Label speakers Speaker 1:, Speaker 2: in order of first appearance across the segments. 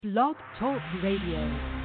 Speaker 1: Blog Talk Radio.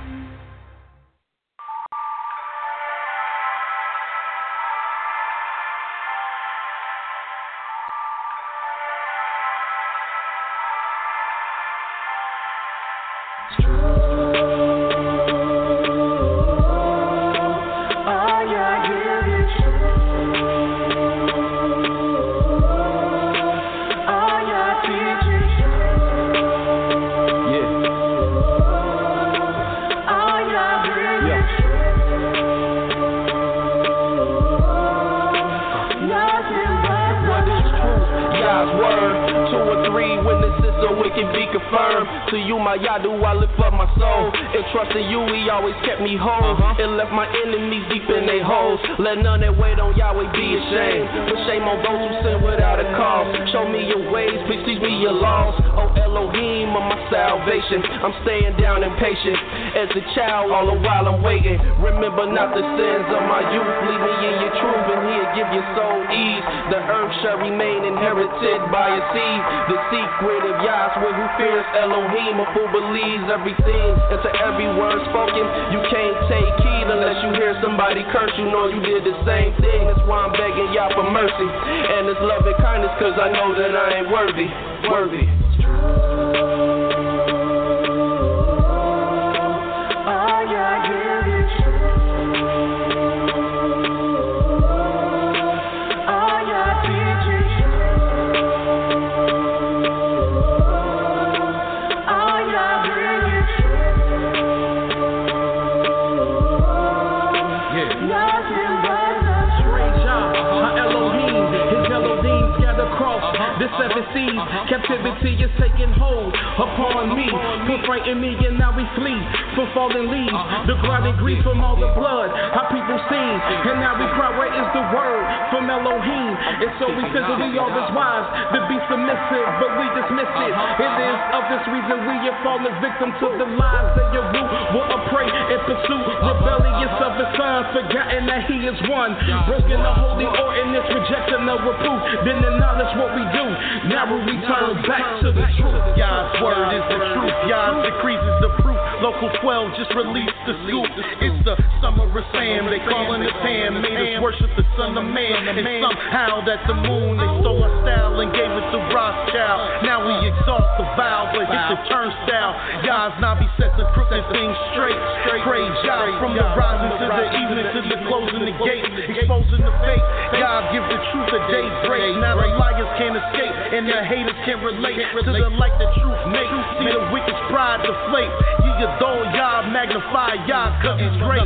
Speaker 2: To you, my Yadu, I lift up my soul. And trusting you, he always kept me whole. And left my enemies deep in their holes. Let none that wait on Yahweh be ashamed. Put shame on those who sin without a cause. Show me your ways, please teach me your laws. Oh Elohim of my salvation, I'm staying down and patient. As a child, all the while I'm waiting. Remember not the sins of my youth. Lead me in your truth, and he'll give your soul ease. The earth shall remain inherited by a seed. The secret of Yahweh who fears Elohim, a fool believes everything. And to every word spoken, you can't take heed unless you hear somebody curse. You know you did the same thing. That's why I'm begging Yah for mercy and His love and kindness, cause I know that I ain't worthy.
Speaker 3: The seven seas, captivity is taking hold upon me. Put frighten me and now we flee from fallen leaves. The grinding grief from all the blood, how people sing. And now we cry, where is the word from Elohim? And so we figure we are His wives to be submissive, but we dismiss it. It is of this reason we have fallen victim to the lies that your root will prey and pursue. Rebellious of His Son, forgotten that He is one. Broken the holy ordinance, rejection of reproof. Then acknowledge what we do. Now we return back to the truth.
Speaker 4: Yah's word is the truth. Yah's decrees is the proof. Local 12 just released the scoop. It's the summer of Sam. They calling it Pam. Made us worship the Son of Man. And somehow that the moon, they stole our style and gave it to Rothschild. Now we exalt the vow, but hit the turnstile. Yah's Nabi set the crooked things straight. Praise Yah from the rising to the evening to the closing the gate. Exposing the fake. Yah give the truth a daybreak. Now the liars can't escape and the haters can't relate to the light that truth makes. See the wicked's pride deflate. You adore Yah, magnify Yah, cause He's great.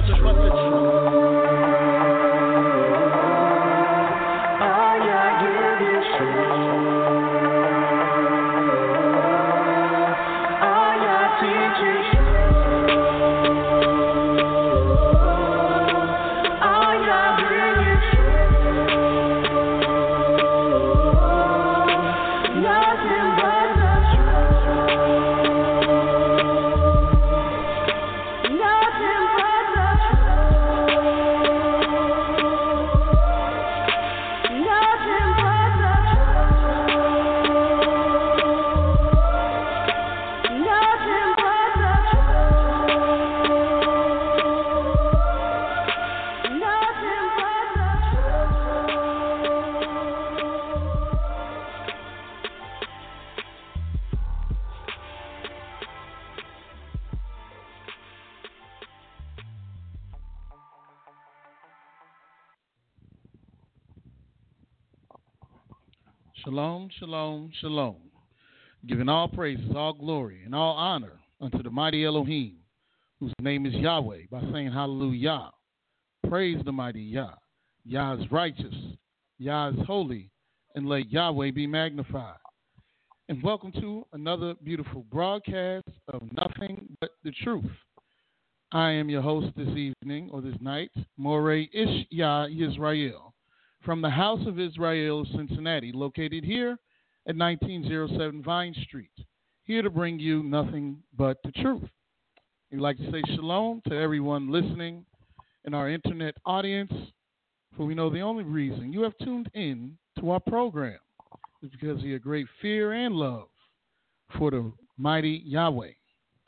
Speaker 5: Shalom, shalom, shalom. Giving all praises, all glory, and all honor unto the mighty Elohim, whose name is Yahweh, by saying hallelujah. Praise the mighty Yah. Yah is righteous, Yah is holy, and let Yahweh be magnified. And welcome to another beautiful broadcast of Nothing But the Truth. I am your host this evening, or this night, Moreh Ishya Yisrael, from the House of Israel, Cincinnati, located here at 1907 Vine Street, here to bring you nothing but the truth. We'd like to say shalom to everyone listening in our internet audience, for we know the only reason you have tuned in to our program is because of your great fear and love for the mighty Yahweh,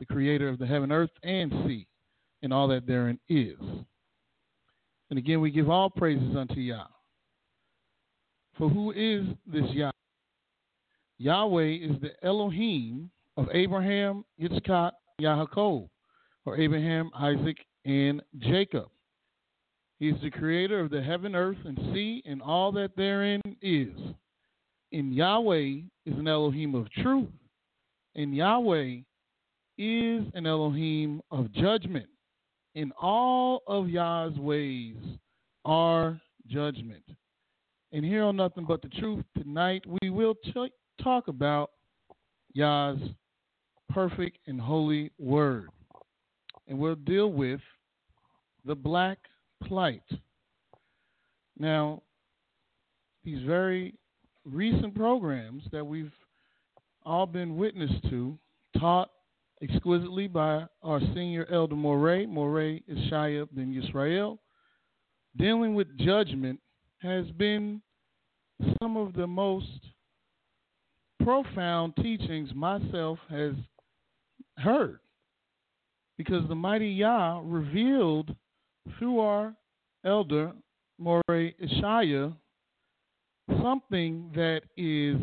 Speaker 5: the creator of the heaven, earth, and sea, and all that therein is. And again, we give all praises unto Yah. For who is this Yah? Yahweh is the Elohim of Abraham, Yitzchak, Yaakov, or Abraham, Isaac, and Jacob. He is the creator of the heaven, earth, and sea, and all that therein is. And Yahweh is an Elohim of truth, and Yahweh is an Elohim of judgment. In all of Yah's ways are judgment. And here on Nothing But the Truth tonight, we will talk about Yah's perfect and holy word. And we'll deal with the black plight. Now, these very recent programs that we've all been witness to, taught exquisitely by our senior elder Morey Ishaya ben Yisrael, dealing with judgment has been some of the most profound teachings myself has heard, because the mighty Yah revealed through our elder Morey Ishaya something that is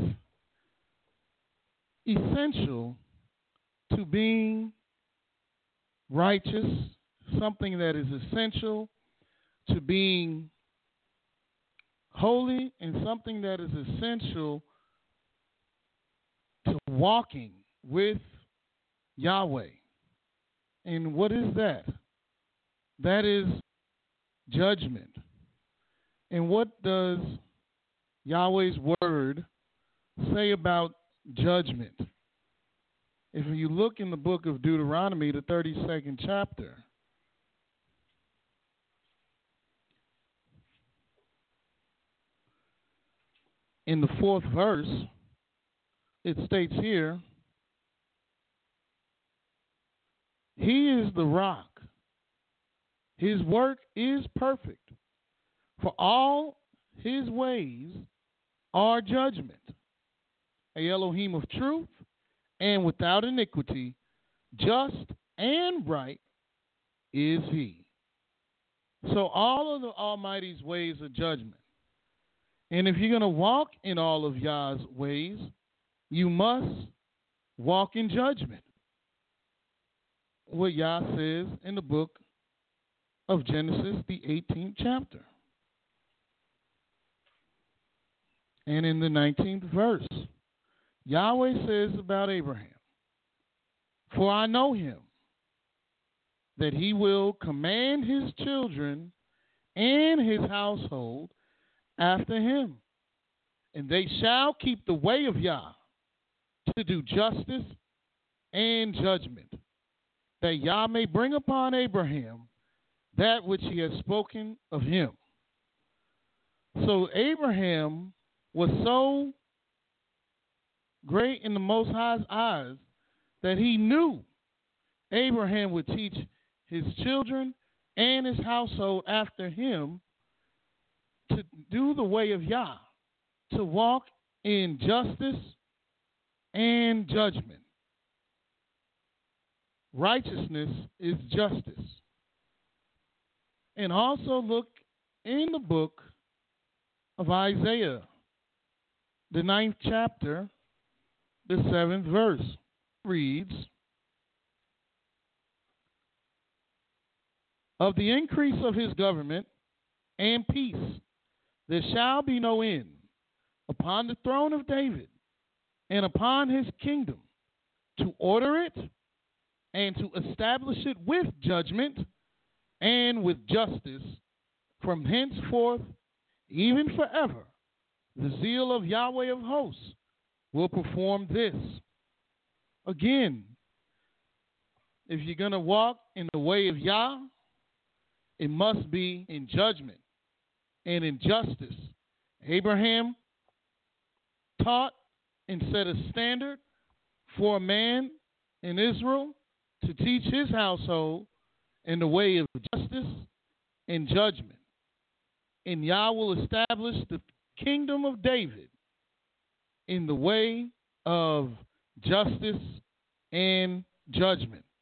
Speaker 5: essential to being righteous, something that is essential to being holy, and something that is essential to walking with Yahweh. And what is that? That is judgment. And what does Yahweh's word say about judgment? If you look in the book of Deuteronomy, the 32nd chapter, in the 4th verse, it states here, He is the rock. His work is perfect. For all his ways are judgment. A Elohim of truth and without iniquity, just and right is he. So all of the Almighty's ways are judgment. And if you're going to walk in all of Yah's ways, you must walk in judgment. What Yah says in the book of Genesis, the 18th chapter. And in the 19th verse, Yahweh says about Abraham, for I know him, that he will command his children and his household after him, and they shall keep the way of Yah to do justice and judgment, that Yah may bring upon Abraham that which he has spoken of him. So Abraham was so great in the Most High's eyes that he knew Abraham would teach his children and his household after him to do the way of Yah, to walk in justice and judgment. Righteousness is justice. And also look in the book of Isaiah, the 9th chapter, the 7th verse reads, of the increase of his government and peace there shall be no end upon the throne of David and upon his kingdom, to order it and to establish it with judgment and with justice from henceforth even forever. The zeal of Yahweh of hosts will perform this. Again, if you're going to walk in the way of Yah, it must be in judgment and in justice. Abraham taught and set a standard for a man in Israel to teach his household in the way of justice and judgment. And Yah will establish the kingdom of David in the way of justice and judgment.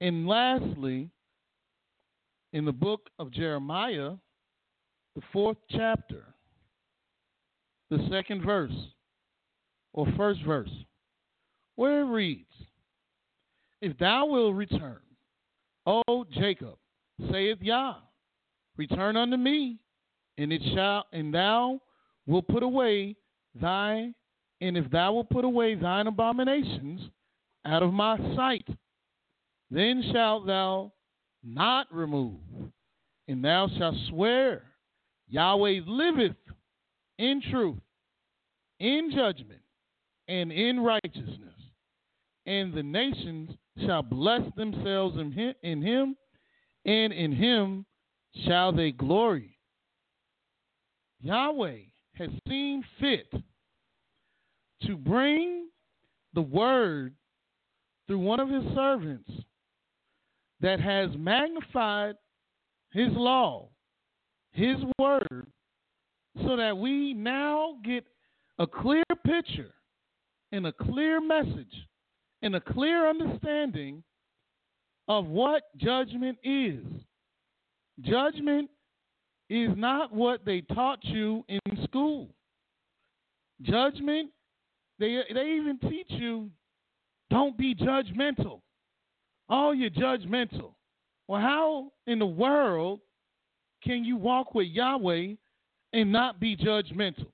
Speaker 5: And lastly, in the book of Jeremiah, the 4th chapter, the 2nd verse, or 1st verse, where it reads, If thou wilt return, O Jacob, saith Yah, return unto me, and thou wilt put away if thou wilt put away thine abominations out of my sight, then shalt thou not remove, and thou shalt swear, Yahweh liveth in truth, in judgment, and in righteousness, and the nations shall bless themselves in him, and in him shall they glory. Yahweh has seen fit to bring the word through one of his servants that has magnified his law, his word, so that we now get a clear picture and a clear message and a clear understanding of what judgment is. Judgment is not what they taught you in school. Judgment, they even teach you, don't be judgmental. Oh, you're judgmental. Well, how in the world can you walk with Yahweh and not be judgmental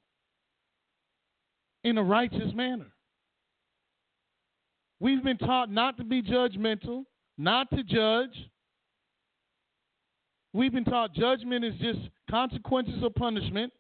Speaker 5: in a righteous manner? We've been taught not to be judgmental, not to judge. We've been taught judgment is just consequences of punishment,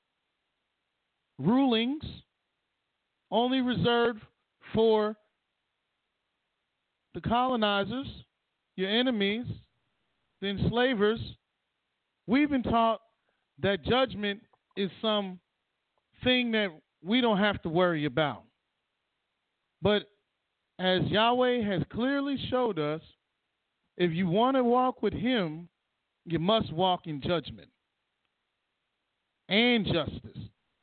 Speaker 5: rulings only reserved for the colonizers, your enemies, the enslavers. We've been taught that judgment is some thing that we don't have to worry about. But as Yahweh has clearly showed us, if you want to walk with him, you must walk in judgment and justice.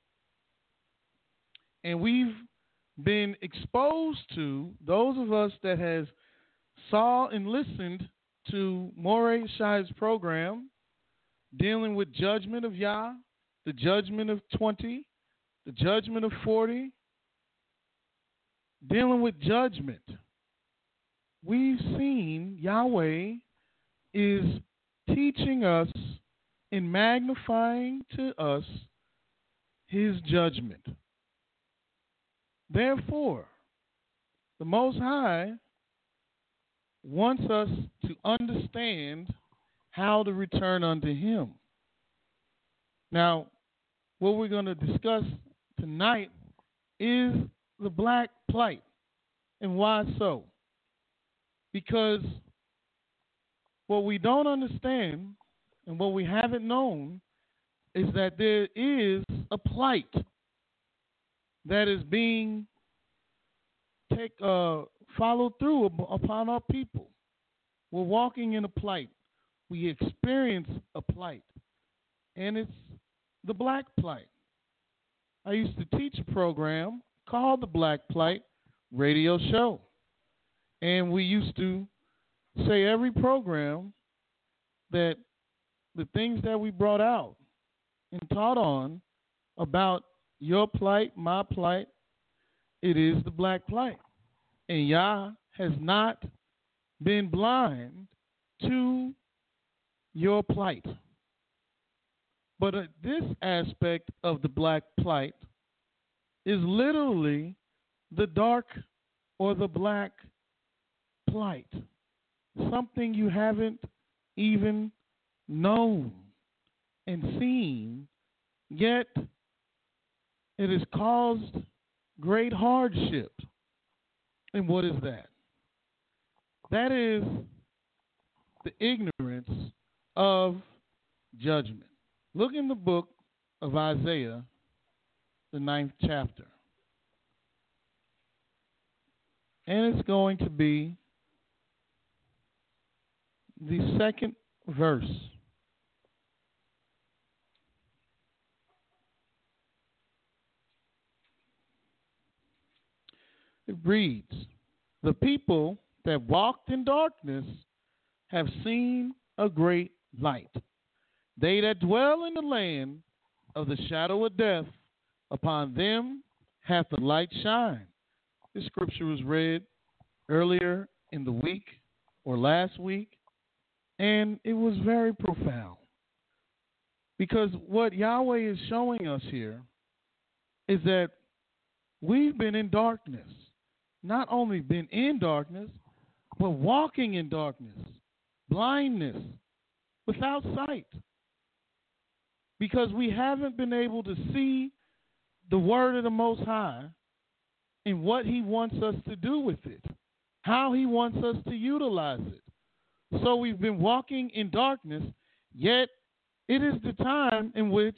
Speaker 5: And we've been exposed to, those of us that has saw and listened to Moreh Shai's program dealing with judgment of Yah, the judgment of 20, the judgment of 40, dealing with judgment. We've seen Yahweh is teaching us and magnifying to us his judgment. Therefore, the Most High wants us to understand how to return unto him. Now, what we're going to discuss tonight is the black plight. And why so? Because what we don't understand and what we haven't known is that there is a plight that is being followed through upon our people. We're walking in a plight. We experience a plight, and it's the black plight. I used to teach a program called the Black Plight Radio Show, and we used to say every program that the things that we brought out and taught on about your plight, my plight, it is the black plight. And Yah has not been blind to your plight. But this aspect of the black plight is literally the dark or the black plight. Something you haven't even known and seen, yet it has caused great hardship. And what is that? That is the ignorance of judgment. Look in the book of Isaiah, the 9th chapter. And it's going to be the 2nd verse. It reads, the people that walked in darkness have seen a great light. They that dwell in the land of the shadow of death, upon them hath the light shine. This scripture was read earlier in the week or last week, and it was very profound. Because what Yahweh is showing us here is that we've been in darkness. Not only been in darkness, but walking in darkness, blindness, without sight. Because we haven't been able to see the word of the Most High and what he wants us to do with it, how he wants us to utilize it. So we've been walking in darkness, yet it is the time in which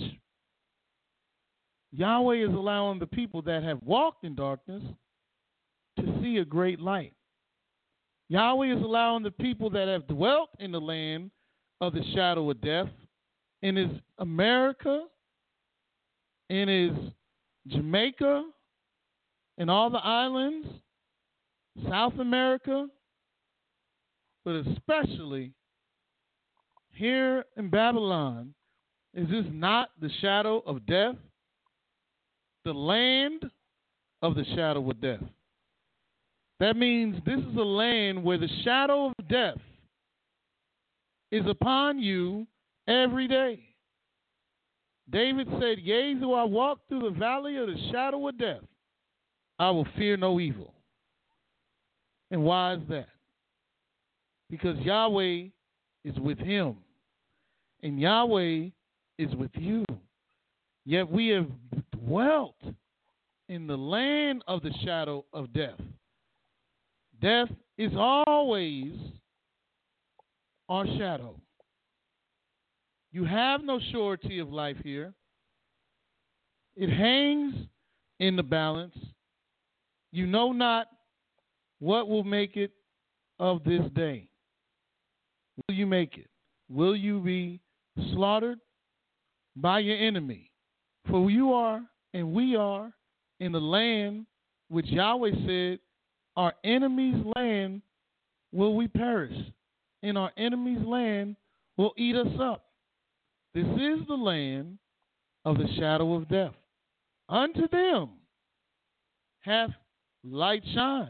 Speaker 5: Yahweh is allowing the people that have walked in darkness to see a great light. Yahweh is allowing the people that have dwelt in the land of the shadow of death, in his America, in his Jamaica, and all the islands, South America, but especially here in Babylon. Is this not the shadow of death? The land of the shadow of death. That means this is a land where the shadow of death is upon you every day. David said, yea, though I walk through the valley of the shadow of death, I will fear no evil. And why is that? Because Yahweh is with him, and Yahweh is with you. Yet we have dwelt in the land of the shadow of death. Death is always our shadow. You have no surety of life here. It hangs in the balance. You know not what will make it of this day. Will you make it? Will you be slaughtered by your enemy? For you are and we are in the land which Yahweh said, our enemy's land will we perish. In our enemy's land will eat us up. This is the land of the shadow of death. Unto them hath light shine.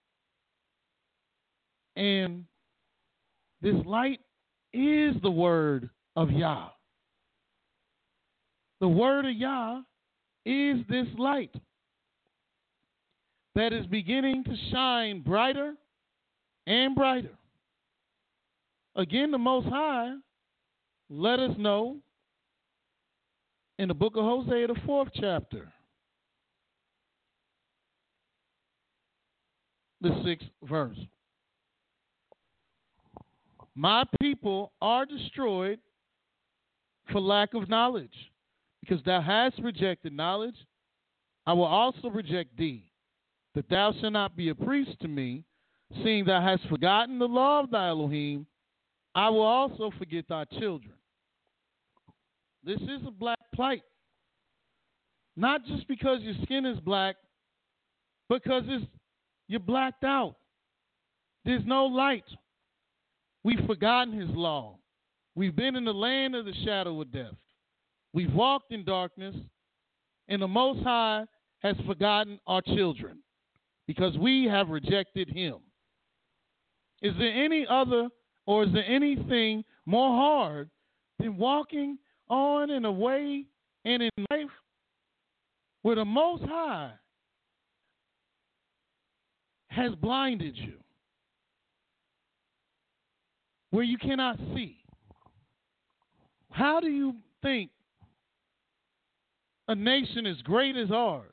Speaker 5: And this light is the word of Yah. The word of Yah is this light that is beginning to shine brighter and brighter. Again, the Most High let us know in the book of Hosea, the 4th chapter, the 6th verse. My people are destroyed for lack of knowledge. Because thou hast rejected knowledge, I will also reject thee, that thou shalt not be a priest to me, seeing thou hast forgotten the law of thy Elohim, I will also forget thy children. This is a black plight. Not just because your skin is black, because you're blacked out. There's no light. We've forgotten his law. We've been in the land of the shadow of death. We've walked in darkness, and the Most High has forgotten our children because we have rejected him. Is there any other, or is there anything more hard than walking on in a way and in life where the Most High has blinded you, where you cannot see? How do you think a nation as great as ours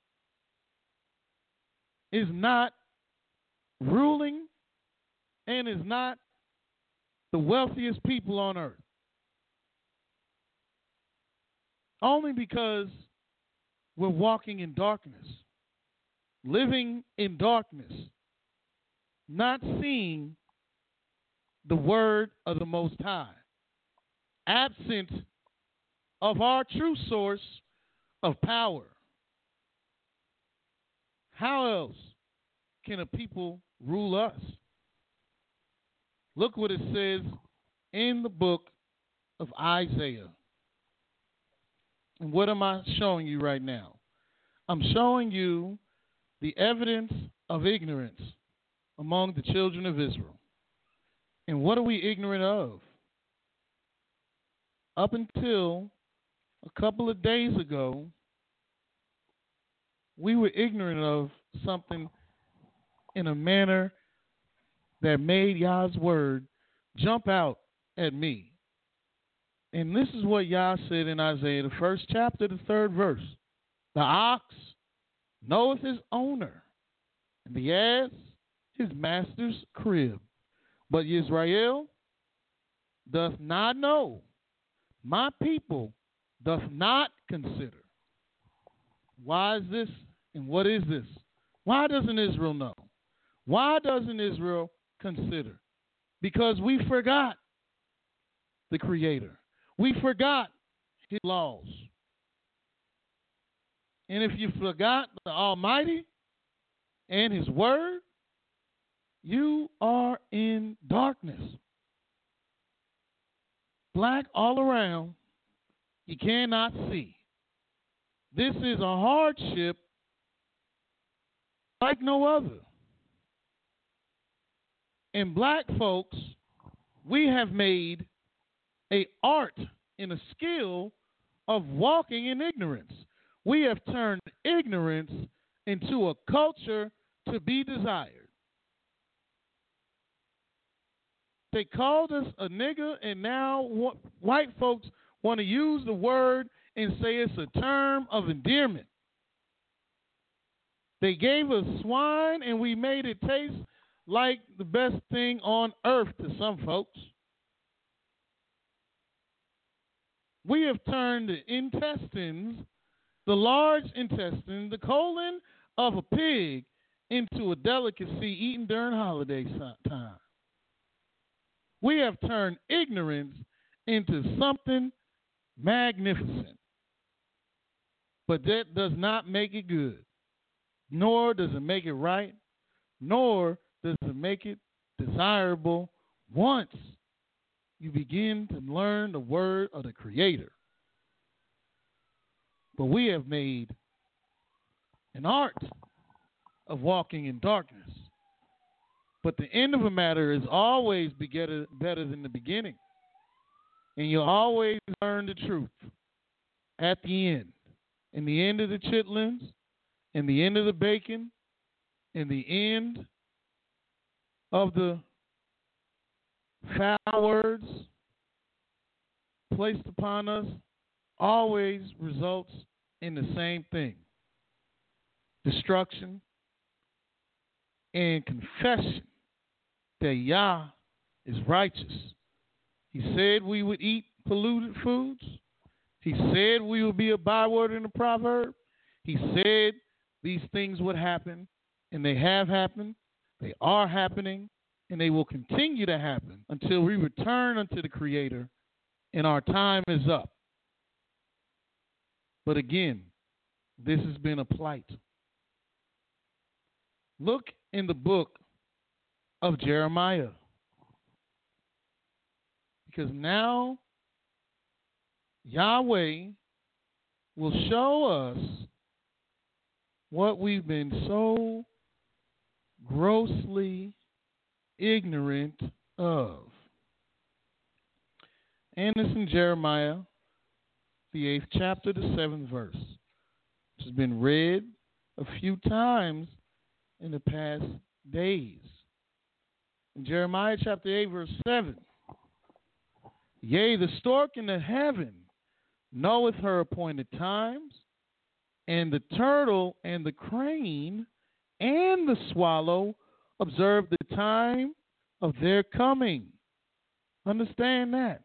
Speaker 5: is not ruling and is not the wealthiest people on earth? Only because we're walking in darkness, living in darkness, not seeing the word of the Most High, absent of our true source of power. How else can a people rule us? Look what it says in the book of Isaiah. And what am I showing you right now? I'm showing you the evidence of ignorance among the children of Israel. And what are we ignorant of? Up until a couple of days ago, we were ignorant of something in a manner that made Yah's word jump out at me. And this is what Yah said in Isaiah, the first chapter, the 3rd verse. The ox knoweth his owner, and the ass his master's crib. But Israel doth not know. My people doth not consider. Why is this and what is this? Why doesn't Israel know? Why doesn't Israel consider? Because we forgot the Creator. We forgot His laws. And if you forgot the Almighty and His Word, you are in darkness. Black all around, you cannot see. This is a hardship like no other. And black folks, we have made an art and a skill of walking in ignorance. We have turned ignorance into a culture to be desired. They called us a nigger, and now white folks want to use the word and say it's a term of endearment. They gave us swine, and we made it taste like the best thing on earth to some folks. We have turned the intestines, the large intestine, the colon of a pig, into a delicacy eaten during holiday time. We have turned ignorance into something magnificent. But that does not make it good, nor does it make it right, nor does it make it desirable once you begin to learn the word of the Creator. But we have made an art of walking in darkness. But the end of a matter is always better than the beginning. And you'll always learn the truth at the end. In the end of the chitlins, in the end of the bacon, in the end of the foul words placed upon us, always results in the same thing: destruction and confession that Yah is righteous. He said we would eat polluted foods. He said we would be a byword in the proverb. He said these things would happen, and they have happened. They are happening, and they will continue to happen until we return unto the Creator and our time is up. But again, this has been a plight. Look in the book of Jeremiah, because now Yahweh will show us what we've been so grossly ignorant of. And it's in Jeremiah, the 8th chapter, the 7th verse, which has been read a few times in the past days. In Jeremiah chapter 8, verse 7, yea, the stork in the heaven knoweth her appointed times, and the turtle and the crane and the swallow observe the time of their coming. Understand that.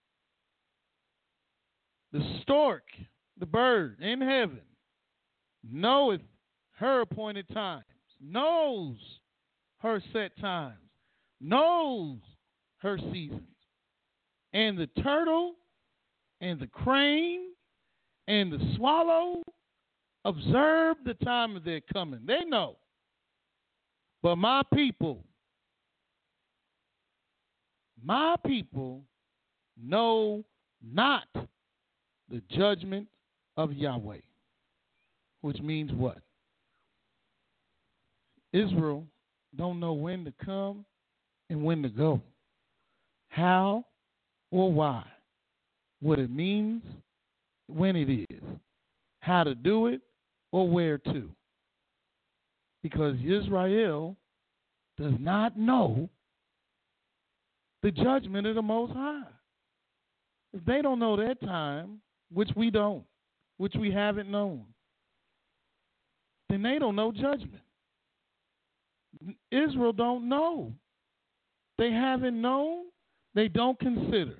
Speaker 5: The stork, the bird in heaven, knoweth her appointed times, knows her set times, knows her seasons. And the turtle and the crane and the swallow observe the time of their coming. They know. But my people know not the judgment of Yahweh. Which means what? Israel don't know when to come and when to go. How or why. What it means, when it is. How to do it or where to. Because Israel does not know the judgment of the Most High. If they don't know that time, which we don't, which we haven't known, then they don't know judgment. Israel don't know. They haven't known. They don't consider.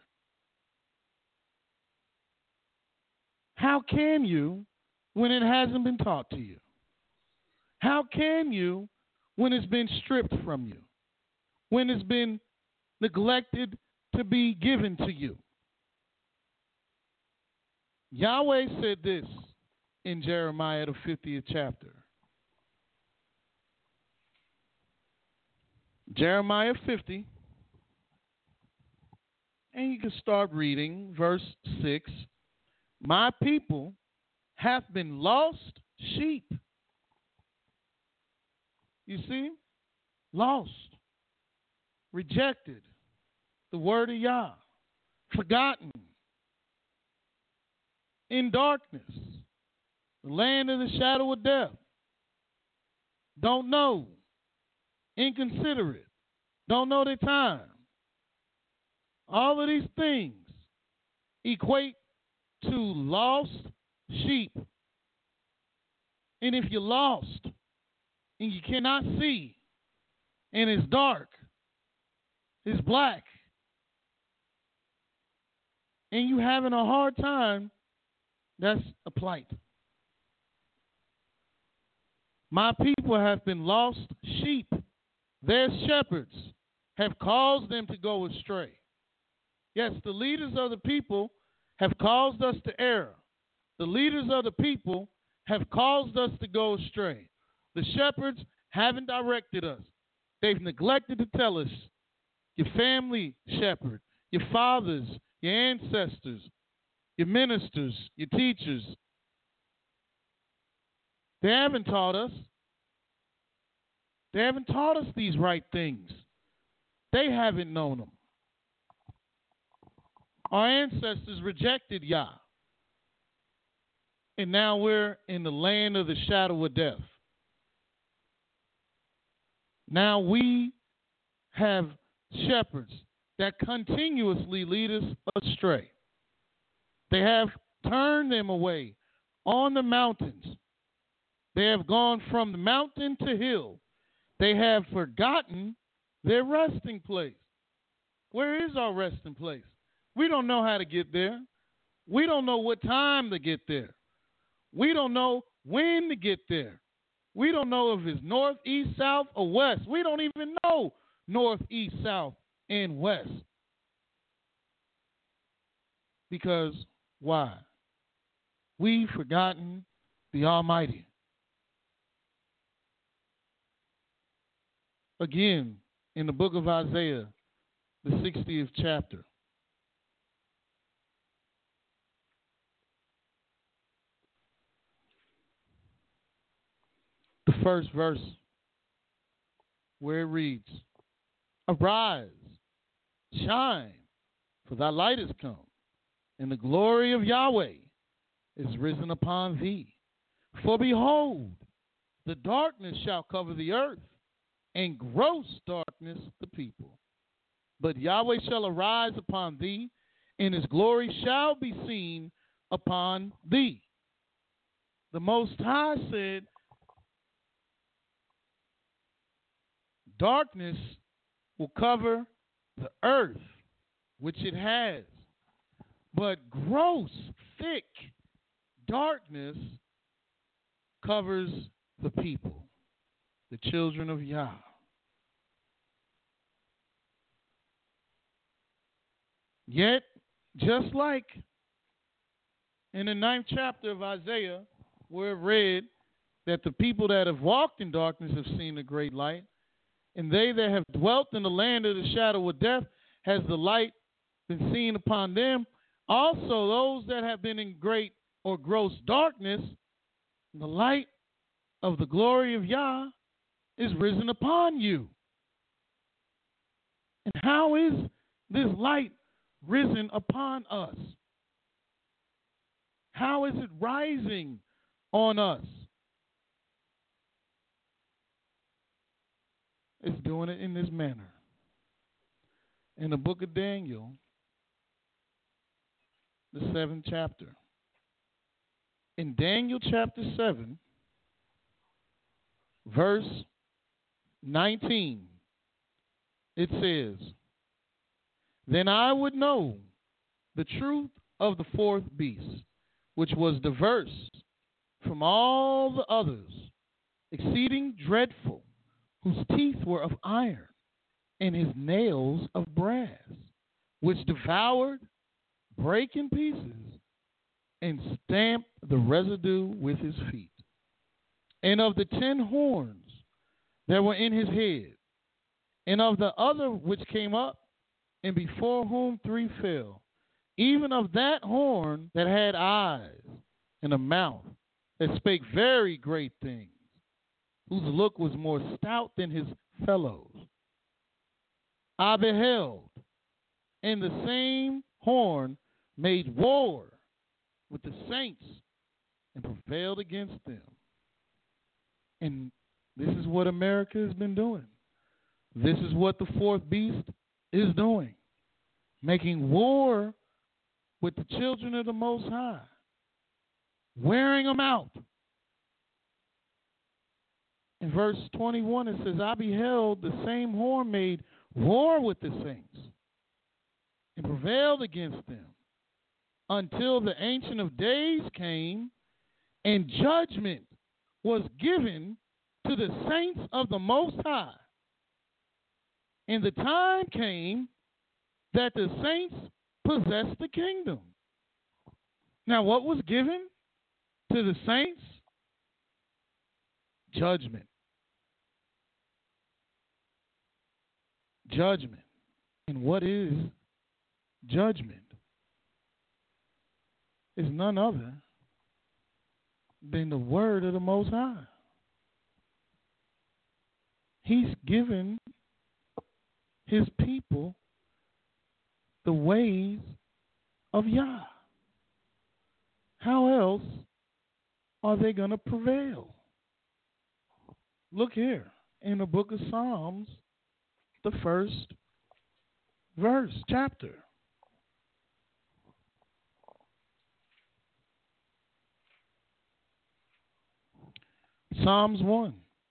Speaker 5: How can you when it hasn't been taught to you? How can you when it's been stripped from you? When it's been neglected to be given to you? Yahweh said this in Jeremiah, the 50th chapter. Jeremiah 50. And you can start reading verse 6. My people have been lost sheep. You see? Lost. Rejected. The word of Yah. Forgotten. In darkness. The land of the shadow of death. Don't know. Inconsiderate. Don't know their time. All of these things equate to lost sheep. And if you're lost and you cannot see and it's dark, it's black, and you having a hard time, that's a plight. My people have been lost sheep. Their shepherds have caused them to go astray. Yes, the leaders of the people have caused us to err. The leaders of the people have caused us to go astray. The shepherds haven't directed us. They've neglected to tell us, your family shepherd, your fathers, your ancestors, your ministers, your teachers. They haven't taught us. They haven't taught us these right things. They haven't known them. Our ancestors rejected Yah. And now we're in the land of the shadow of death. Now we have shepherds that continuously lead us astray. They have turned them away on the mountains. They have gone from the mountain to hill. They have forgotten their resting place. Where is our resting place? We don't know how to get there. We don't know what time to get there. We don't know when to get there. We don't know if it's north, east, south, or west. We don't even know north, east, south, and west. Because why? We've forgotten the Almighty. Again, in the book of Isaiah, the 60th chapter. The first verse, where it reads, Arise, shine, for thy light is come, and the glory of Yahweh is risen upon thee. For behold, the darkness shall cover the earth, and gross darkness the people. But Yahweh shall arise upon thee, and his glory shall be seen upon thee. The Most High said, darkness will cover the earth, which it has. But gross, thick darkness covers the people, the children of Yah. Yet, just like in the 9th chapter of Isaiah, where it read that the people that have walked in darkness have seen a great light, And they that have dwelt in the land of the shadow of death, has the light been seen upon them. Also those that have been in great or gross darkness, the light of the glory of Yah is risen upon you. And how is this light risen upon us? How is it rising on us? It's doing it in this manner. In the book of Daniel, the 7th chapter. In Daniel chapter 7, verse 19, it says, Then I would know the truth of the fourth beast, which was diverse from all the others, exceeding dreadful, whose teeth were of iron, and his nails of brass, which devoured, brake in pieces, and stamped the residue with his feet. And of the 10 horns that were in his head, and of the other which came up, and before whom 3 fell, even of that horn that had eyes and a mouth, that spake very great things, whose look was more stout than his fellows. I beheld, and the same horn made war with the saints and prevailed against them. And this is what America has been doing. This is what the fourth beast is doing, making war with the children of the Most High, wearing them out. In verse 21, it says, I beheld the same horn made war with the saints and prevailed against them until the Ancient of Days came, and judgment was given to the saints of the Most High. And the time came that the saints possessed the kingdom. Now, what was given to the saints? Judgment. Judgment. And what is judgment? It's none other than the word of the Most High. He's given his people the ways of Yah. How else are they going to prevail? Look here in the book of Psalms, the 1st verse, chapter. Psalms 1.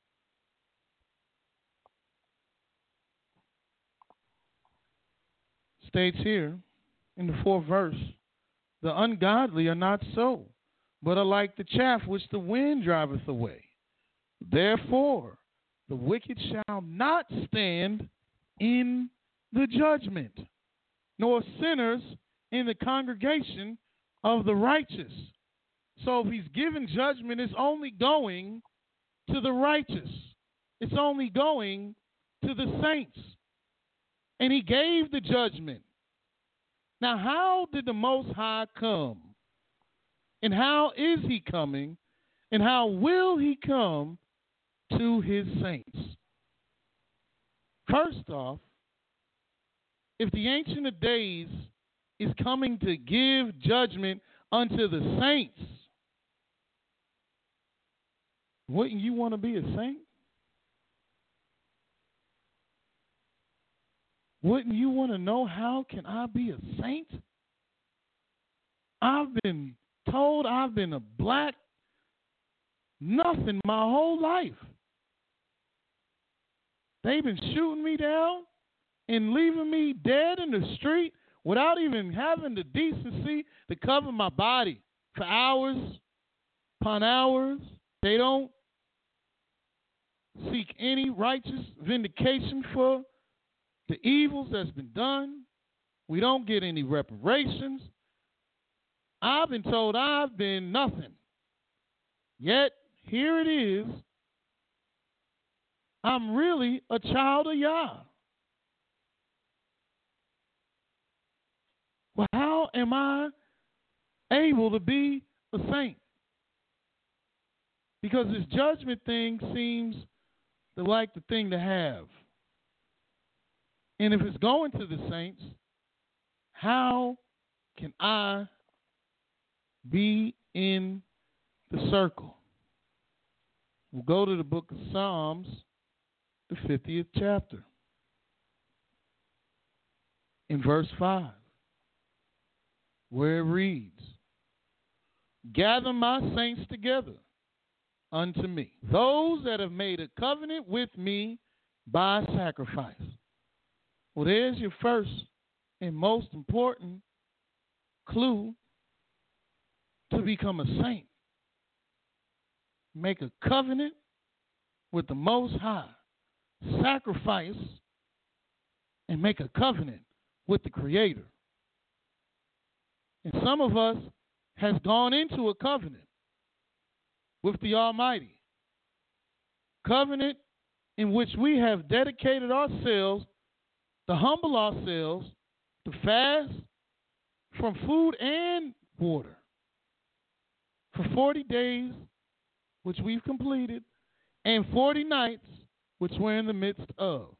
Speaker 5: States here in the 4th verse, the ungodly are not so, but are like the chaff which the wind driveth away. Therefore, the wicked shall not stand in the judgment, nor sinners in the congregation of the righteous. So if he's given judgment, it's only going to the righteous. It's only going to the saints. And he gave the judgment. Now, how did the Most High come? And how is he coming? And how will he come to his saints? First off, if the Ancient of Days is coming to give judgment unto the saints, wouldn't you want to be a saint? Wouldn't you want to know, how can I be a saint? I've been told I've been a black nothing my whole life. They've been shooting me down and leaving me dead in the street without even having the decency to cover my body for hours upon hours. They don't seek any righteous vindication for the evils that's been done. We don't get any reparations. I've been told I've been nothing. Yet, here it is. I'm really a child of Yah. Well, how am I able to be a saint? Because this judgment thing seems like the thing to have. And if it's going to the saints, how can I be in the circle? We'll go to the book of Psalms, the 50th chapter, in verse 5, where it reads, "Gather my saints together unto me, those that have made a covenant with me by sacrifice." Well, there's your first and most important clue to become a saint. Make a covenant with the Most High, sacrifice, and make a covenant with the Creator. And some of us has gone into a covenant with the Almighty, covenant in which we have dedicated ourselves to humble ourselves, to fast from food and water for 40 days, which we've completed, and 40 nights, which we're in the midst of.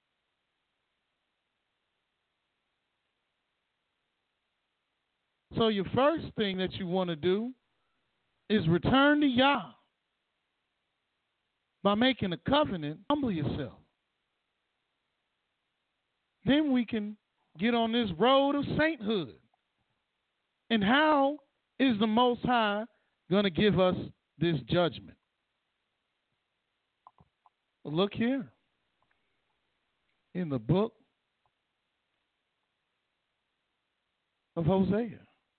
Speaker 5: So your first thing that you want to do is return to Yah by making a covenant. Humble yourself. Then we can get on this road of sainthood. And how is the Most High going to give us this judgment? Well, look here in the book of Hosea.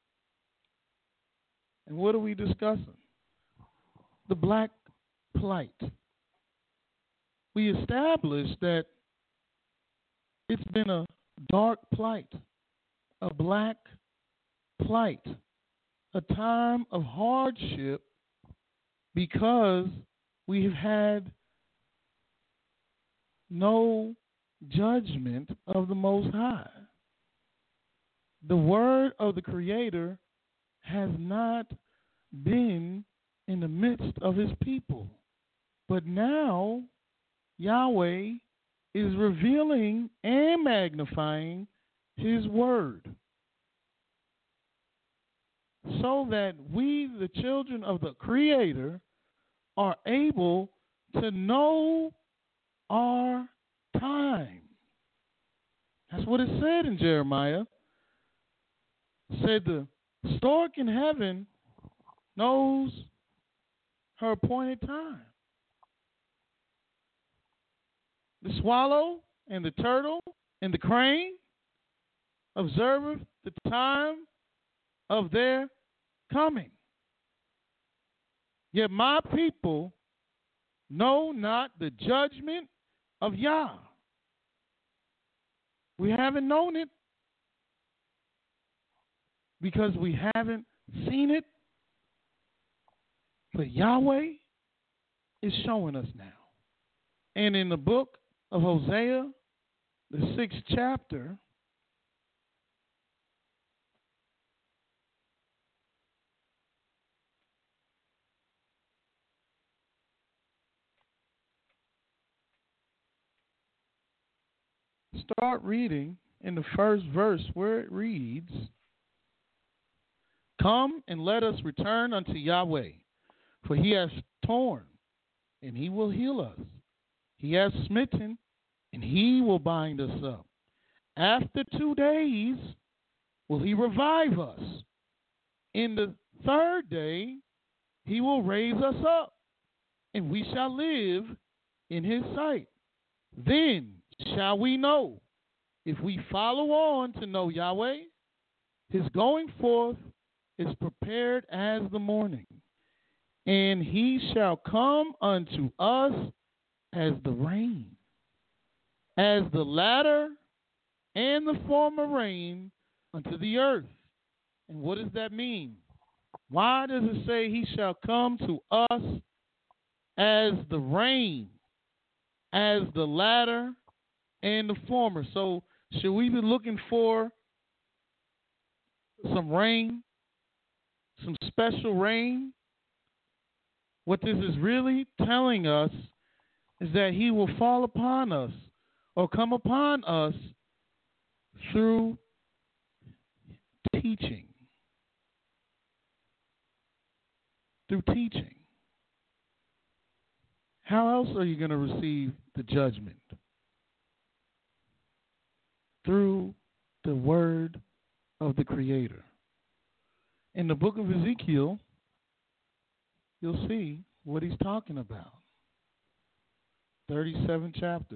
Speaker 5: And what are we discussing? The black plight. We established that it's been a dark plight, a black plight, a time of hardship because we have had no judgment of the Most High. The word of the Creator has not been in the midst of his people. But now Yahweh is revealing and magnifying his word so that we, the children of the Creator, are able to know our time. That's what it said in Jeremiah. It said the stork in heaven knows her appointed time. The swallow and the turtle and the crane observe the time of their coming. Yet my people know not the judgment of Yah. We haven't known it because we haven't seen it. But Yahweh is showing us now. And in the book of Hosea, the 6th chapter, start reading in the first verse where it reads, "Come and let us return unto Yahweh, for he has torn, and he will heal us. He has smitten, and he will bind us up. After 2 days will he revive us. In the third day he will raise us up, and we shall live in his sight. Then shall we know, if we follow on to know Yahweh, his going forth is prepared as the morning, and he shall come unto us as the rain, as the latter and the former rain unto the earth." And what does that mean? Why does it say he shall come to us as the rain? as the latter and the former. So should we be looking for some rain, some special rain? What this is really telling us is that he will fall upon us or come upon us through teaching. Through teaching. How else are you going to receive the judgment? Through the word of the Creator. In the book of Ezekiel, you'll see what he's talking about. 37th chapter.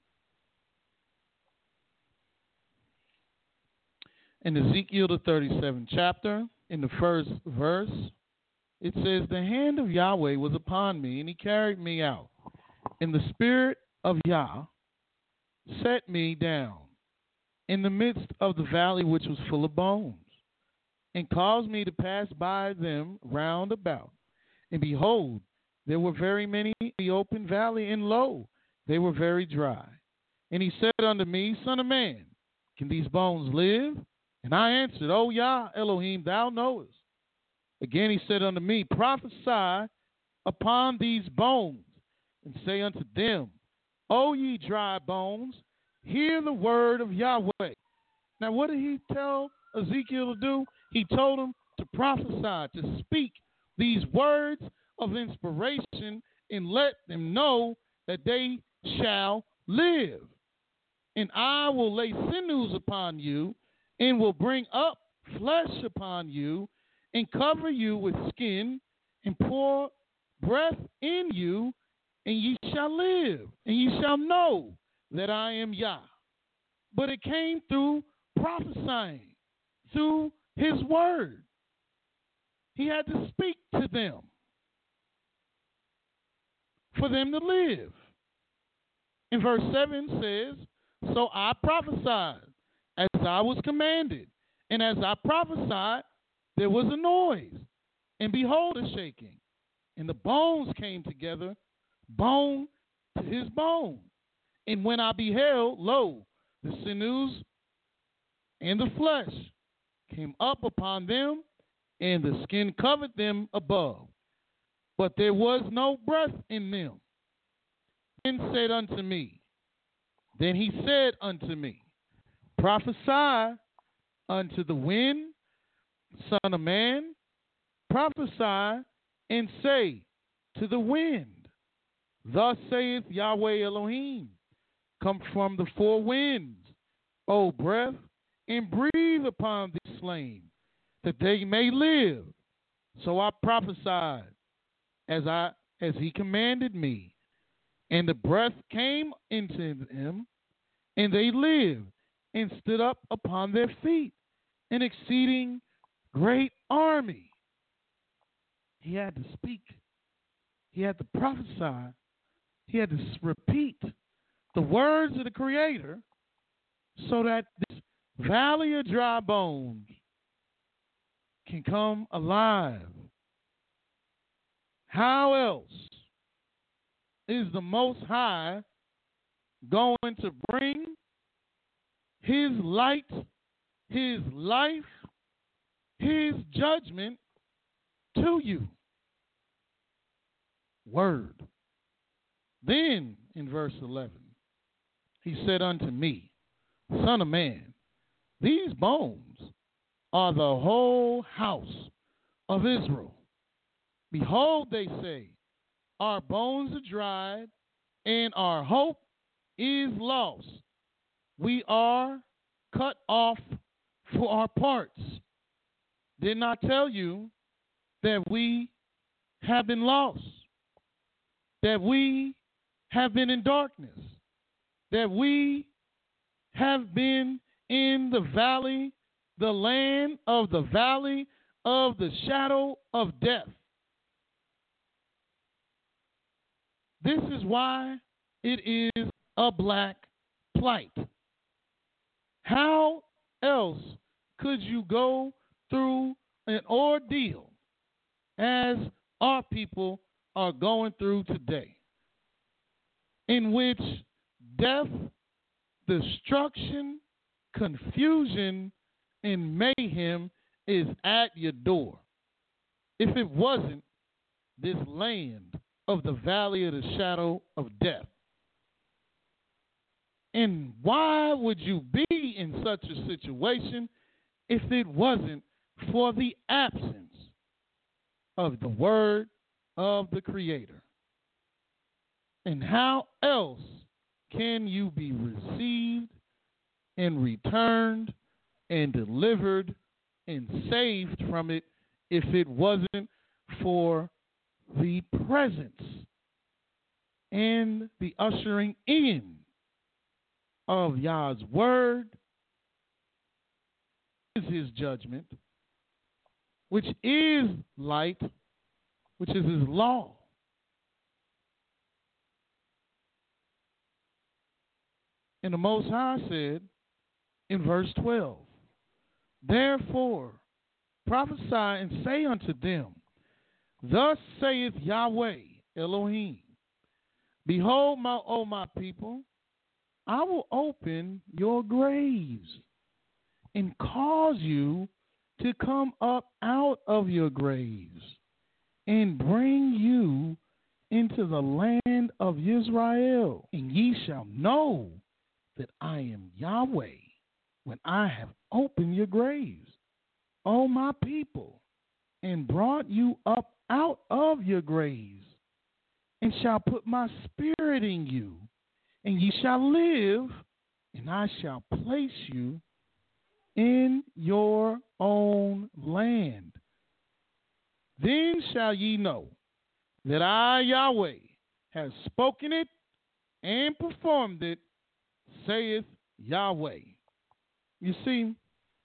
Speaker 5: In Ezekiel, the 37th chapter, in the first verse, it says, "The hand of Yahweh was upon me, and he carried me out. And the Spirit of Yah set me down in the midst of the valley which was full of bones, and caused me to pass by them round about. And behold, there were very many in the open valley, and lo, they were very dry. And he said unto me, Son of man, can these bones live? And I answered, O Yah, Elohim, thou knowest. Again he said unto me, Prophesy upon these bones, and say unto them, O ye dry bones, hear the word of Yahweh. Now what did he tell Ezekiel to do? He told him to prophesy, to speak these words of inspiration and let them know that they shall live. And I will lay sinews upon you, and will bring up flesh upon you, and cover you with skin, and pour breath in you, and ye shall live, and ye shall know that I am Yah. But it came through prophesying, through his word. He had to speak to them for them to live. And verse 7 says, So I prophesied as I was commanded, and as I prophesied, there was a noise, and behold, a shaking. And the bones came together, bone to his bone. And when I beheld, lo, the sinews and the flesh came up upon them, and the skin covered them above. But there was no breath in them. Then he said unto me, Prophesy unto the wind, son of man, prophesy and say to the wind, Thus saith Yahweh Elohim, Come from the four winds, O breath, and breathe upon the slain, that they may live. So I prophesied as he commanded me, and the breath came into them, and they lived, and stood up upon their feet, an exceeding great army. He had to speak. He had to prophesy. He had to repeat the words of the Creator so that this valley of dry bones can come alive. How else is the Most High going to bring his light, his life, his judgment to you? Word. Then in verse 11, he said unto me, Son of man, these bones are the whole house of Israel. Behold, they say, our bones are dried, and our hope is lost. We are cut off for our parts. Didn't I tell you that we have been lost? That we have been in darkness? That we have been in the valley, the land of the valley of the shadow of death? This is why it is a black plight. How else could you go through an ordeal as our people are going through today? in which death, destruction, confusion, and mayhem is at your door. If it wasn't this land of the valley of the shadow of death. And why would you be in such a situation if it wasn't for the absence of the word of the Creator? And how else can you be received and returned and delivered and saved from it if it wasn't for the presence and the ushering in of Yah's word, is his judgment, which is light, which is his law. And the Most High said in verse 12, therefore prophesy and say unto them, thus saith Yahweh Elohim, behold, my people, I will open your graves and cause you to come up out of your graves and bring you into the land of Israel. And ye shall know that I am Yahweh when I have opened your graves, O my people, and brought you up out of your graves, and shall put my spirit in you, and ye shall live, and I shall place you in your own land. Then shall ye know that I, Yahweh, have spoken it and performed it, saith Yahweh. You see,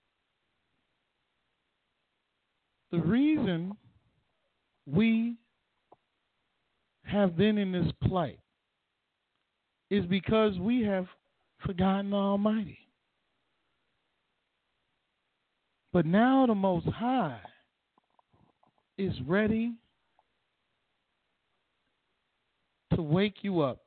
Speaker 5: the reason we have been in this plight is because we have forgotten the Almighty. But now the Most High is ready to wake you up,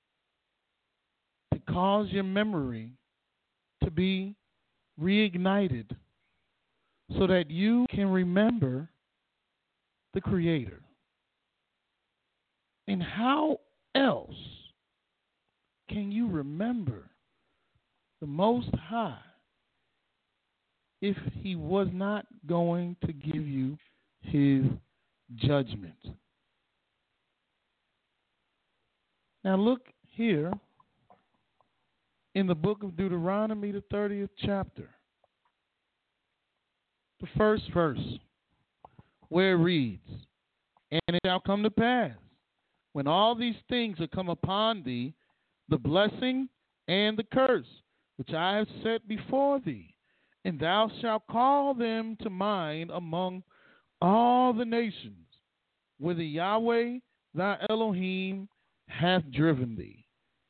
Speaker 5: to cause your memory to be reignited so that you can remember the Creator. And how else can you remember the Most High if he was not going to give you his judgment? Now look here in the book of Deuteronomy, the 30th chapter, the first verse, where it reads, and it shall come to pass, when all these things are come upon thee, the blessing and the curse, which I have set before thee, and thou shalt call them to mind among all the nations, whither Yahweh thy Elohim hath driven thee.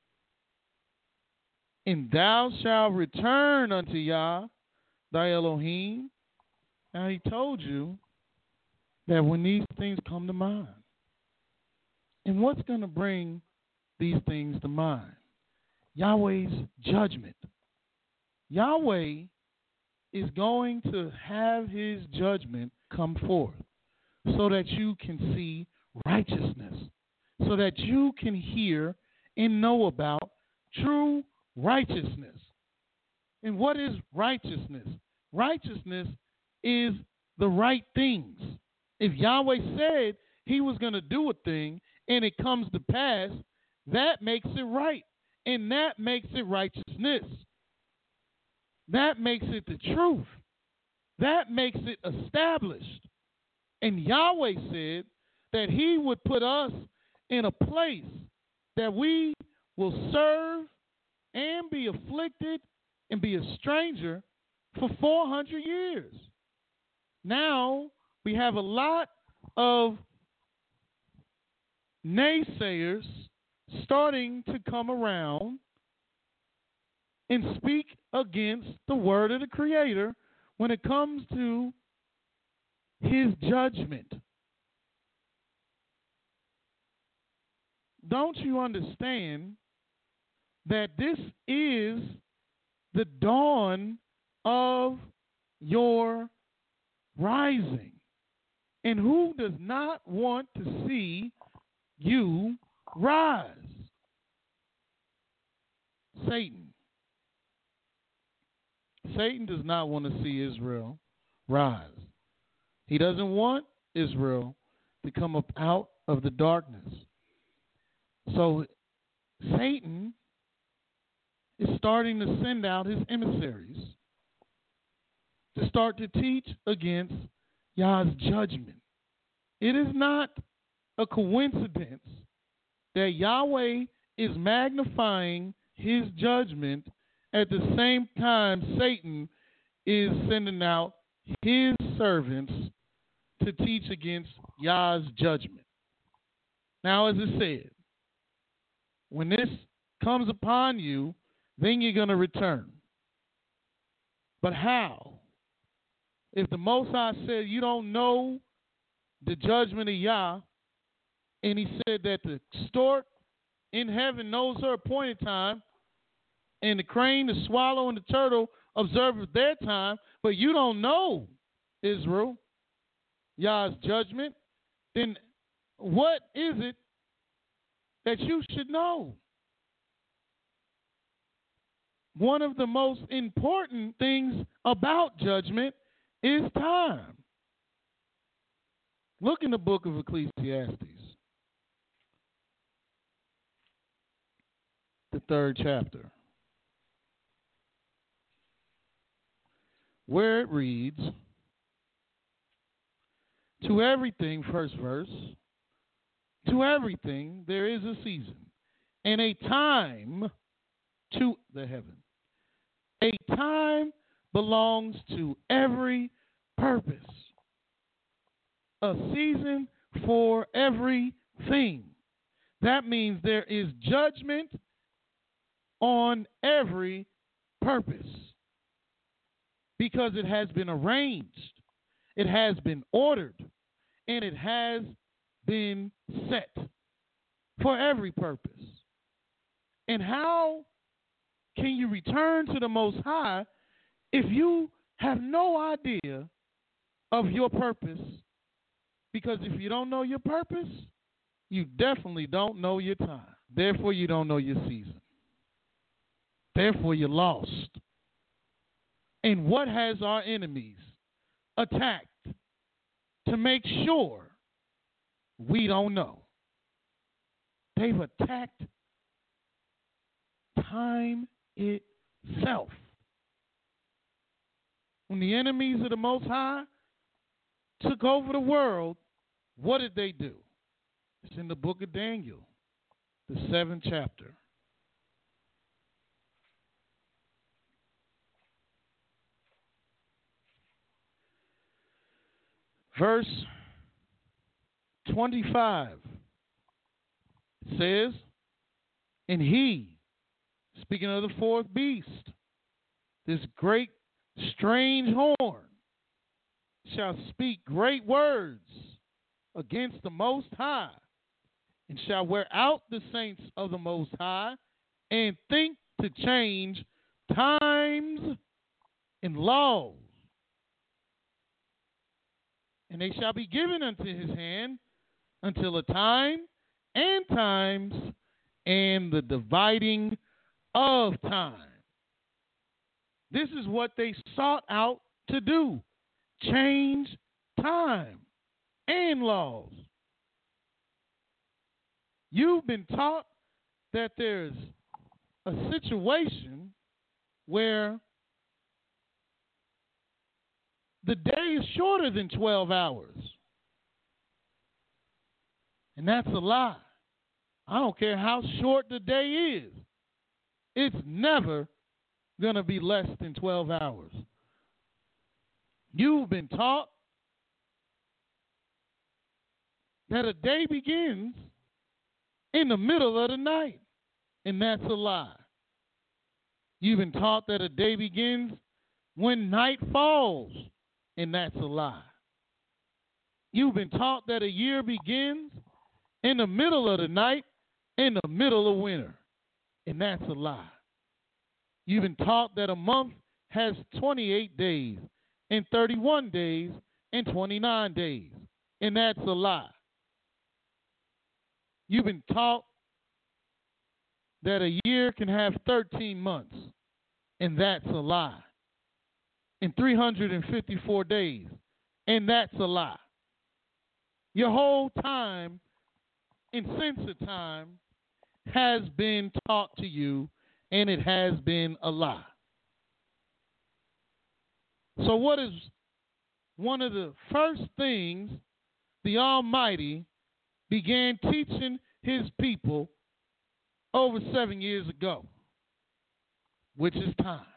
Speaker 5: And thou shalt return unto Yah thy Elohim. Now he told you that when these things come to mind, and what's going to bring these things to mind? Yahweh's judgment. Yahweh is going to have his judgment come forth so that you can see righteousness, so that you can hear and know about true righteousness. And what is righteousness? Righteousness is the right things. If Yahweh said he was going to do a thing and it comes to pass, that makes it right. And that makes it righteousness. That makes it the truth. That makes it established. And Yahweh said that he would put us in a place that we will serve and be afflicted and be a stranger for 400 years. Now we have a lot of naysayers starting to come around and speak against the word of the Creator when it comes to his judgment. don't you understand that this is the dawn of your rising? And who does not want to see you rise? Satan. Satan does not want to see Israel rise. He doesn't want Israel to come up out of the darkness. So Satan is starting to send out his emissaries to start to teach against Yah's judgment. It is not a coincidence that Yahweh is magnifying his judgment at the same time Satan is sending out his servants to teach against Yah's judgment. Now, as it said, when this comes upon you, then you're going to return. But how? If the Most High said you don't know the judgment of Yah, and he said that the stork in heaven knows her appointed time, and the crane, the swallow, and the turtle observe their time, but you don't know, Israel, Yah's judgment, then what is it that you should know? One of the most important things about judgment is time. Look in the book of Ecclesiastes, the 3rd chapter, where it reads, to everything, first verse, to everything there is a season and a time to the heaven. A time belongs to every purpose. A season for everything. That means there is judgment on every purpose because it has been arranged, it has been ordered, and it has been set for every purpose. And how can you return to the Most High if you have no idea of your purpose? Because if you don't know your purpose, you definitely don't know your time. Therefore, you don't know your season. Therefore, you're lost. And what has our enemies attacked to make sure we don't know? They've attacked time itself. When the enemies of the Most High took over the world, what did they do? It's in the book of Daniel, the 7th chapter. Verse 25 says, and he, speaking of the 4th beast, this great strange horn, shall speak great words against the Most High, and shall wear out the saints of the Most High, and think to change times and laws. And they shall be given unto his hand until a time and times and the dividing of time. This is what they sought out to do. Change time and laws. You've been taught that there's a situation where the day is shorter than 12 hours. And that's a lie. I don't care how short the day is. It's never going to be less than 12 hours. You've been taught that a day begins in the middle of the night, and that's a lie. You've been taught that a day begins when night falls, and that's a lie. You've been taught that a year begins in the middle of the night, in the middle of winter, and that's a lie. You've been taught that a month has 28 days and 31 days and 29 days, and that's a lie. You've been taught that a year can have 13 months, and that's a lie. And 354 days, and that's a lie. Your whole time and sense of time has been taught to you, and it has been a lie. So what is one of the first things the Almighty began teaching his people over 7 years ago? Which is time.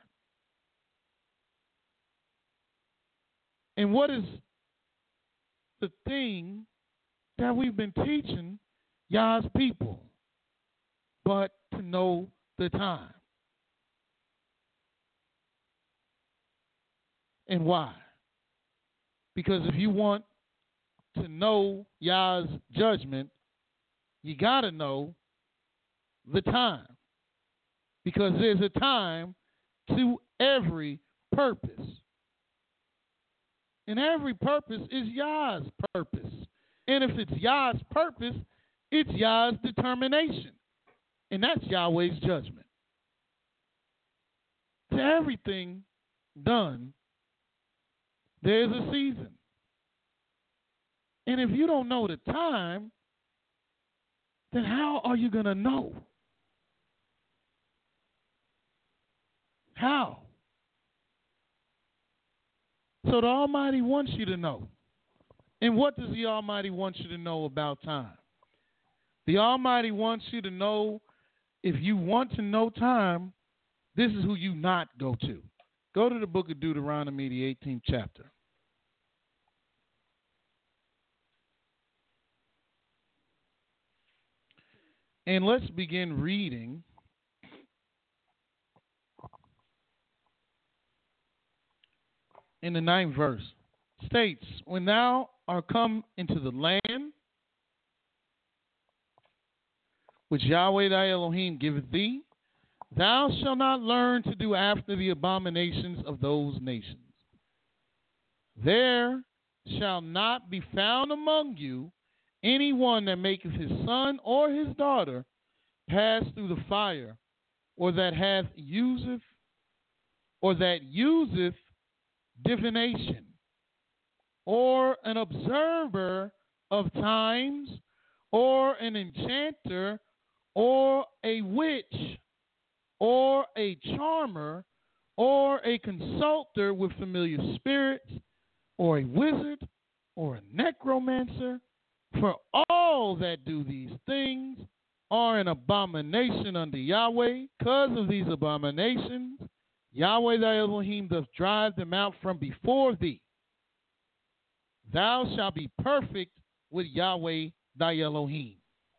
Speaker 5: And what is the thing that we've been teaching Yah's people? But to know the time. And why? Because if you want to know Yah's judgment, you got to know the time. Because there's a time to every purpose. And every purpose is Yah's purpose. And if it's Yah's purpose, it's Yah's determination. And that's Yahweh's judgment. To everything done, there's a season. And if you don't know the time, then how are you going to know? How? So the Almighty wants you to know. And what does the Almighty want you to know about time? The Almighty wants you to know, if you want to know time, this is who you not go to. Go to the book of Deuteronomy, the 18th chapter. And let's begin reading in the 9th verse. States, when thou art come into the land which Yahweh thy Elohim giveth thee, thou shalt not learn to do after the abominations of those nations. There shall not be found among you any one that maketh his son or his daughter pass through the fire, or that useth divination, or an observer of times, or an enchanter, or a witch, or a charmer, or a consulter with familiar spirits, or a wizard, or a necromancer. For all that do these things are an abomination unto Yahweh. Because of these abominations, Yahweh thy Elohim doth drive them out from before thee. Thou shalt be perfect with Yahweh thy Elohim.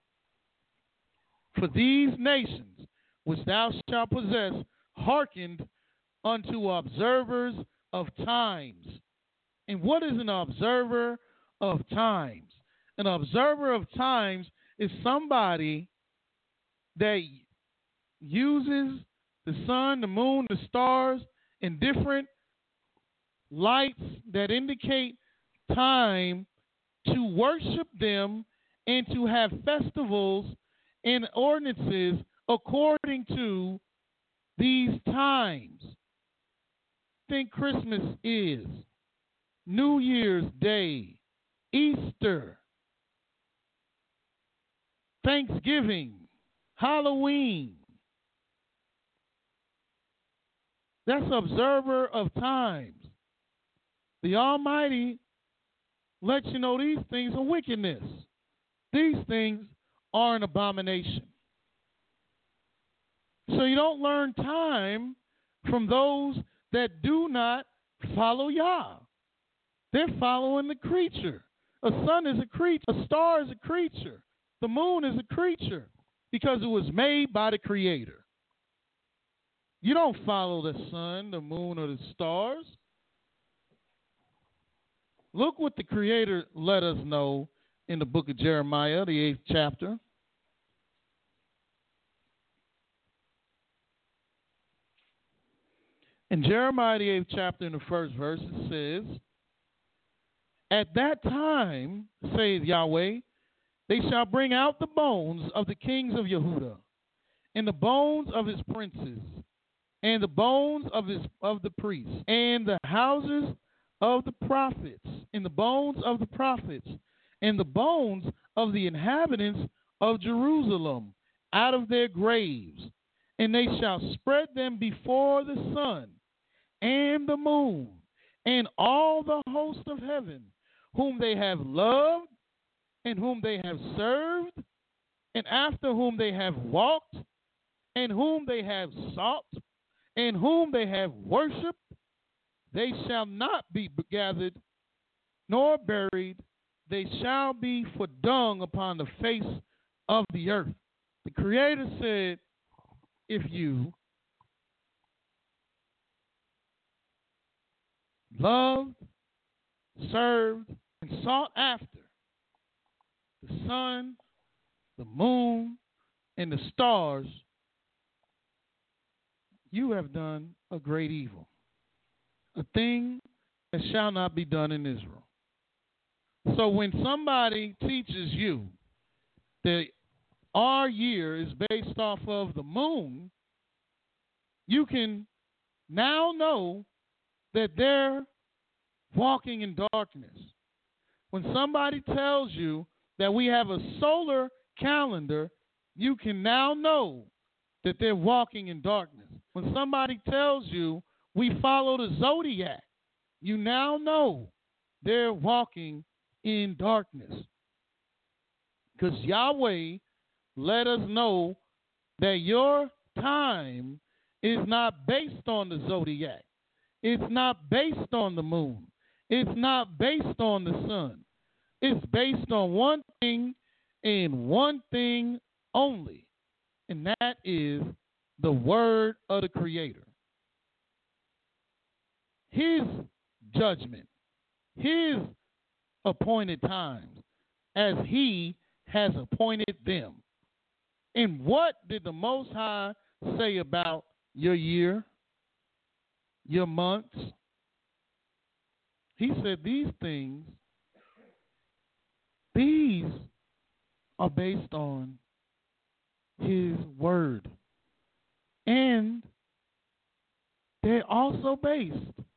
Speaker 5: For these nations which thou shalt possess hearkened unto observers of times. And what is an observer of times? An observer of times is somebody that uses the sun, the moon, the stars, and different lights that indicate time to worship them and to have festivals and ordinances according to these times. Think Christmas is, New Year's Day, Easter, Thanksgiving, Halloween. That's observer of times. The Almighty lets you know these things are wickedness. These things are an abomination. So you don't learn time from those that do not follow Yah. They're following the creature. A sun is a creature. A star is a creature. The moon is a creature because it was made by the Creator. You don't follow the sun, the moon, or the stars. Look what the Creator let us know in the book of Jeremiah, the 8th chapter. In Jeremiah the 8th chapter in the first verse, it says, "At that time, saith Yahweh, they shall bring out the bones of the kings of Yehudah, and the bones of his princes, and the bones of the priests, and the houses of the prophets, and the bones of the prophets, and the bones of the inhabitants of Jerusalem out of their graves, and they shall spread them before the sun and the moon, and all the host of heaven, whom they have loved, and whom they have served, and after whom they have walked, and whom they have sought, and whom they have worshipped. They shall not be gathered nor buried. They shall be for dung upon the face of the earth." The Creator said, if you loved, served, and sought after the sun, the moon, and the stars, you have done a great evil, a thing that shall not be done in Israel. So when somebody teaches you that our year is based off of the moon, you can now know that they're walking in darkness. When somebody tells you that we have a solar calendar, you can now know that they're walking in darkness. When somebody tells you we follow the zodiac, you now know they're walking in darkness. Because Yahweh let us know that your time is not based on the zodiac. It's not based on the moon. It's not based on the sun. It's based on one thing and one thing only, and that is the word of the Creator. His judgment, his appointed times, as he has appointed them. And what did the Most High say about your year, your months? He said these things, these are based on his word. And they're also based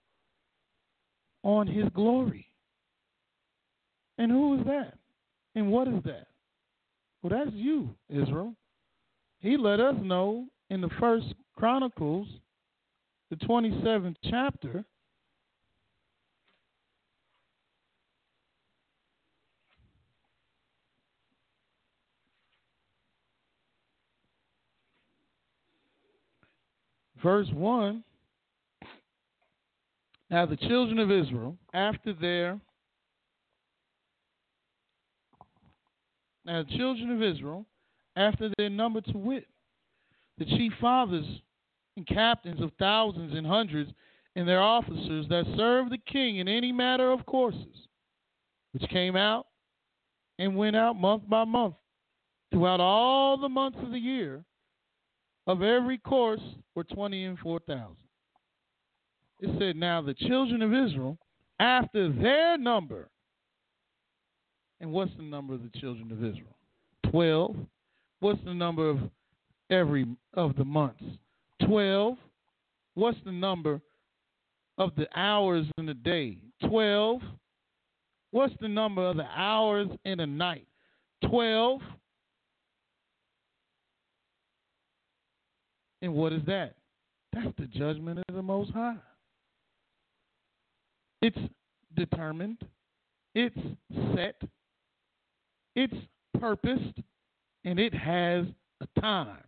Speaker 5: on his glory. And who is that? And what is that? Well, that's you, Israel. He let us know in the First Chronicles, the 27th chapter, verse 1. Now the children of Israel, after their number to wit, the chief fathers and captains of thousands and hundreds, and their officers that served the king in any matter of courses, which came out and went out month by month, throughout all the months of the year, of every course were 24,000. It said, now the children of Israel, after their number. And what's the number of the children of Israel? 12. What's the number of the months? 12. What's the number of the hours in the day? 12. What's the number of the hours in the night? 12. And what is that? That's the judgment of the Most High. It's determined. It's set. It's purposed. And it has a time.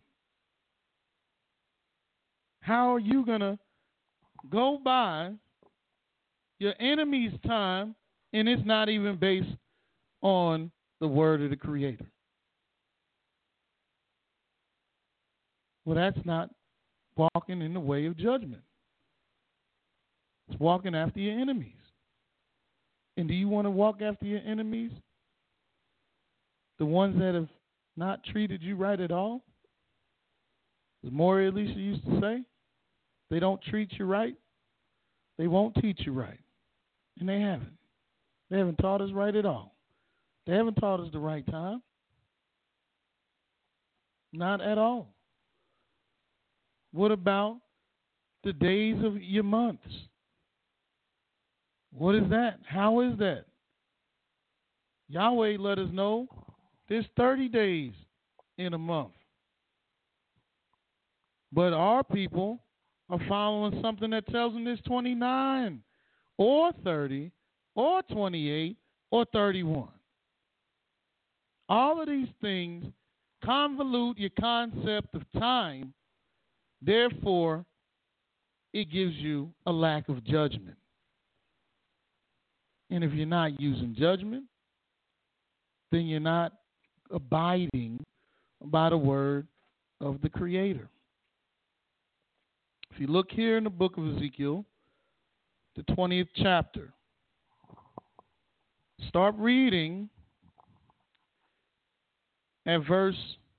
Speaker 5: How are you going to go by your enemy's time and it's not even based on the word of the Creator? Well, that's not walking in the way of judgment. It's walking after your enemies. And do you want to walk after your enemies? The ones that have not treated you right at all? As Maury Alicia used to say, They don't treat you right. They won't teach you right. And they haven't. They haven't taught us right at all. They haven't taught us the right time. Not at all. What about the days of your months? What is that? How is that? Yahweh let us know there's 30 days in a month. But our people are following something that tells them there's 29 or 30 or 28 or 31. All of these things convolute your concept of time. Therefore, it gives you a lack of judgment. And if you're not using judgment, then you're not abiding by the word of the Creator. If you look here in the book of Ezekiel, the 20th chapter, start reading at verse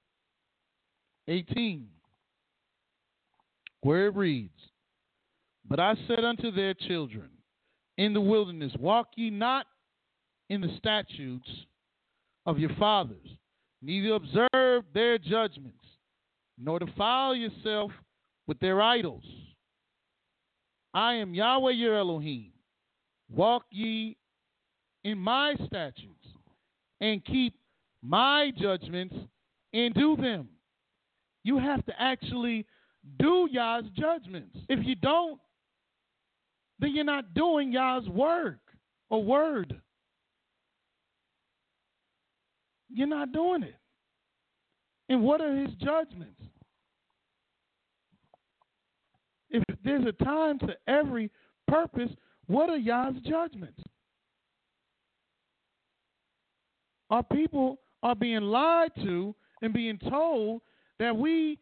Speaker 5: 18, where it reads, "But I said unto their children in the wilderness, walk ye not in the statutes of your fathers, neither observe their judgments, nor defile yourself with their idols. I am Yahweh your Elohim. Walk ye in my statutes, and keep my judgments, and do them." You have to actually do Yah's judgments. If you don't, then you're not doing Yah's work or word. You're not doing it. And what are his judgments? If there's a time to every purpose, what are Yah's judgments? Our people are being lied to and being told that we're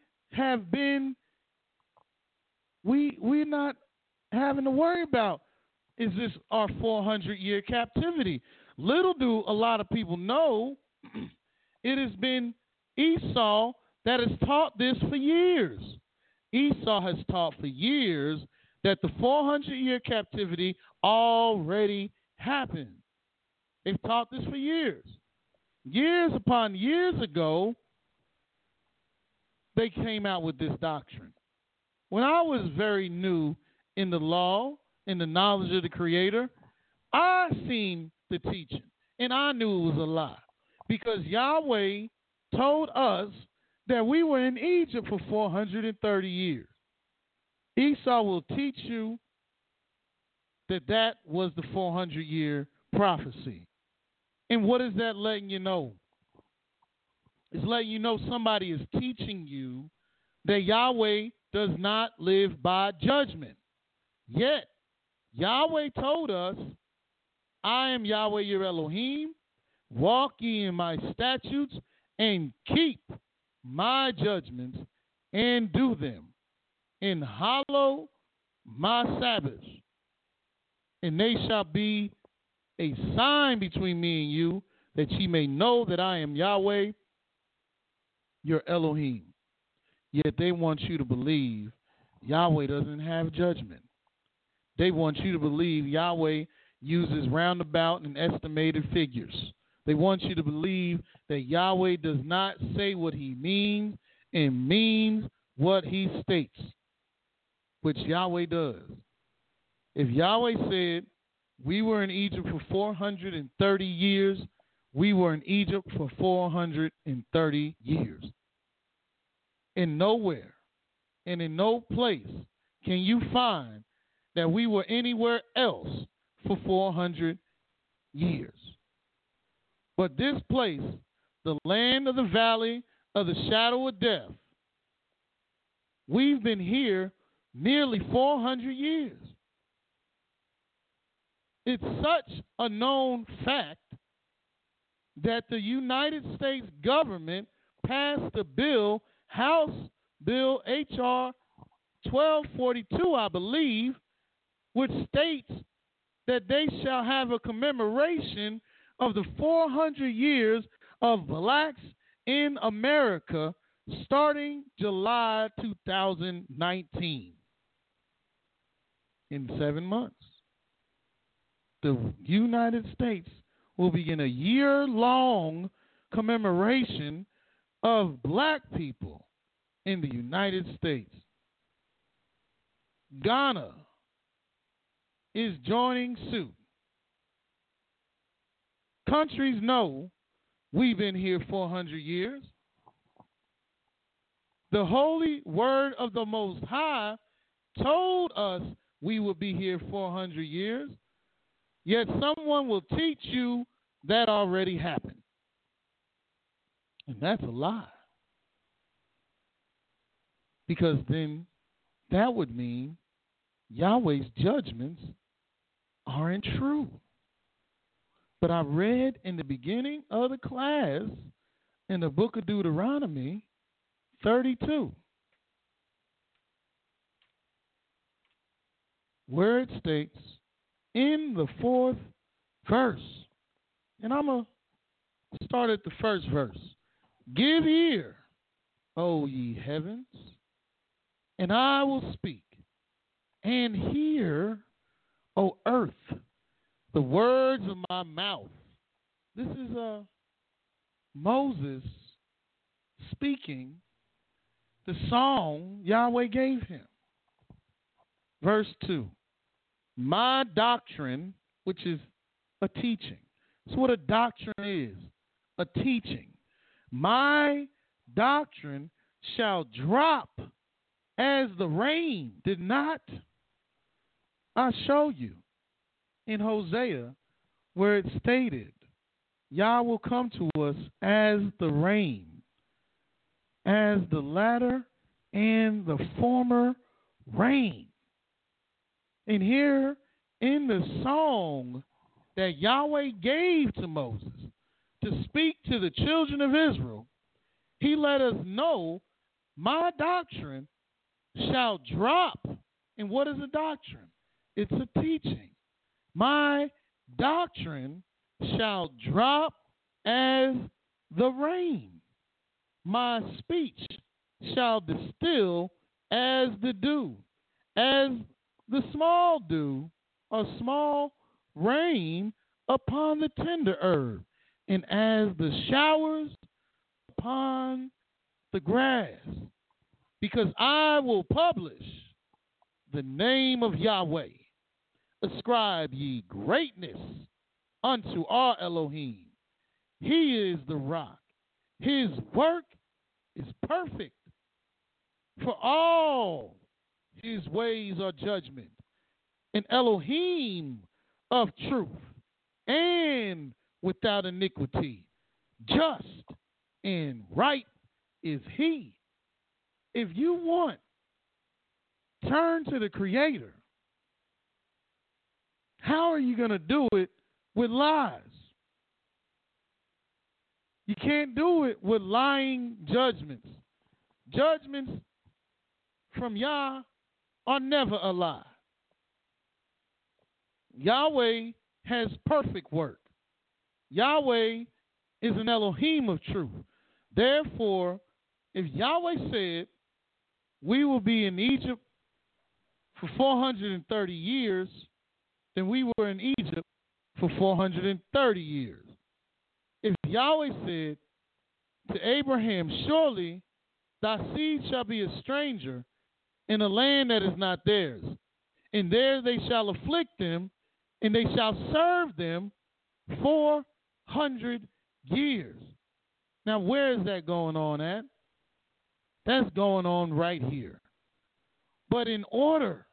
Speaker 5: not having to worry about, is this our 400-year captivity? Little do a lot of people know, it has been Esau that has taught this for years. Esau has taught for years that the 400-year captivity already happened. They've taught this for years. Years upon years ago, they came out with this doctrine. When I was very new in the law, in the knowledge of the Creator, I seen the teaching, and I knew it was a lie. Because Yahweh told us that we were in Egypt for 430 years. Esau will teach you that that was the 400-year prophecy. And what is that letting you know? It's letting you know somebody is teaching you that Yahweh does not live by judgment. Yet, Yahweh told us, I am Yahweh your Elohim, walk ye in my statutes, and keep my judgments, and do them, and hallow my Sabbaths. And they shall be a sign between me and you, that ye may know that I am Yahweh your Elohim. Yet they want you to believe Yahweh doesn't have judgment. They want you to believe Yahweh uses roundabout and estimated figures. They want you to believe that Yahweh does not say what he means and means what he states, which Yahweh does. If Yahweh said we were in Egypt for 430 years, we were in Egypt for 430 years. And nowhere and in no place can you find that we were anywhere else for 400 years. But this place, the land of the valley of the shadow of death, we've been here nearly 400 years. It's such a known fact that the United States government passed a bill, House Bill H.R. 1242, I believe, which states that they shall have a commemoration of the 400 years of blacks in America starting July 2019. in 7 months, the United States will begin a year-long commemoration of black people in the United States. Ghana is joining suit. Countries know we've been here 400 years. The holy word of the Most High told us we would be here 400 years, yet someone will teach you that already happened. And that's a lie. Because then that would mean Yahweh's judgments aren't true. But I read in the beginning of the class in the book of Deuteronomy 32, where it states in the 4th verse, and I'm going to start at the first verse. Give ear, O ye heavens, and I will speak, and hear, O earth, the words of my mouth. This is Moses speaking the song Yahweh gave him. Verse 2. My doctrine, which is a teaching. That's what a doctrine is, a teaching. My doctrine shall drop as the rain. Did not I show you in Hosea where it stated, Yah will come to us as the rain, as the latter and the former rain. And here in the song that Yahweh gave to Moses to speak to the children of Israel, he let us know, my doctrine shall drop. And what is a doctrine? It's a teaching. My doctrine shall drop as the rain. My speech shall distill as the dew, as the small dew or small rain upon the tender herb, and as the showers upon the grass. Because I will publish the name of Yahweh. Ascribe ye greatness unto our Elohim. He is the rock. His work is perfect. For all his ways are judgment, and Elohim of truth, and without iniquity. Just and right is he. If you want, turn to the Creator. How are you going to do it with lies? You can't do it with lying judgments. Judgments from Yah are never a lie. Yahweh has perfect work. Yahweh is an Elohim of truth. Therefore, if Yahweh said we will be in Egypt for 430 years, then we were in Egypt for 430 years. If Yahweh said to Abraham, surely thy seed shall be a stranger in a land that is not theirs, and there they shall afflict them, and they shall serve them 400 years. Now, where is that going on at? That's going on right here. But in order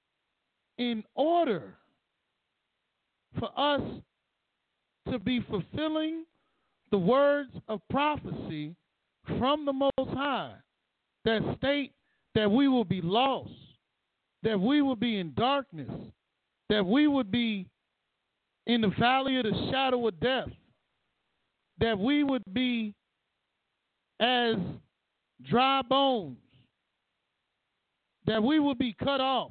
Speaker 5: for us to be fulfilling the words of prophecy from the Most High that state that we will be lost, that we will be in darkness, that we would be in the valley of the shadow of death, that we would be as dry bones, that we would be cut off,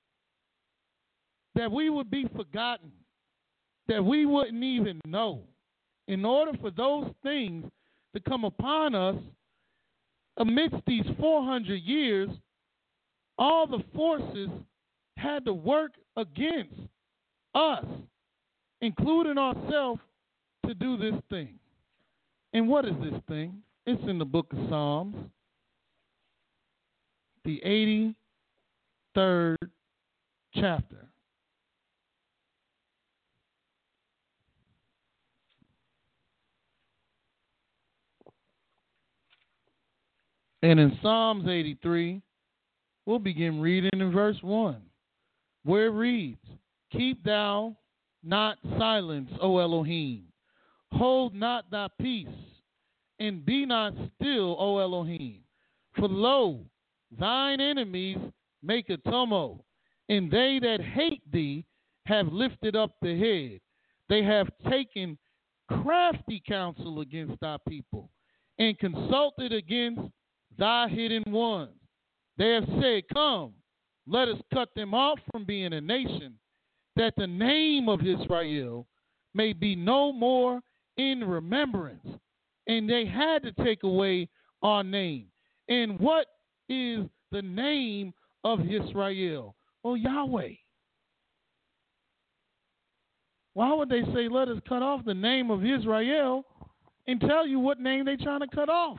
Speaker 5: that we would be forgotten, that we wouldn't even know. In order for those things to come upon us amidst these 400 years, all the forces had to work against us, including ourselves, to do this thing. And what is this thing? It's in the book of Psalms, the 83rd chapter. And in Psalms 83, we'll begin reading in verse 1, where it reads, "Keep thou not silence, O Elohim. Hold not thy peace, and be not still, O Elohim. For lo, thine enemies make a tumult, and they that hate thee have lifted up the head. They have taken crafty counsel against thy people, and consulted against thy hidden ones. They have said, Come, let us cut them off from being a nation, that the name of Israel may be no more in remembrance." And they had to take away our name. And what is the name of Israel? Oh, Yahweh. Why would they say, let us cut off the name of Israel, and tell you what name they're trying to cut off?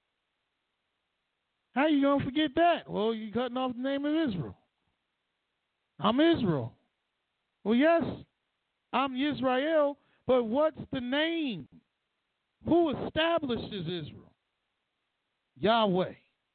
Speaker 5: How you going to forget that? Well, you're cutting off the name of Israel. I'm Israel. Well, yes, I'm Israel, but what's the name? Who establishes Israel? Yahweh.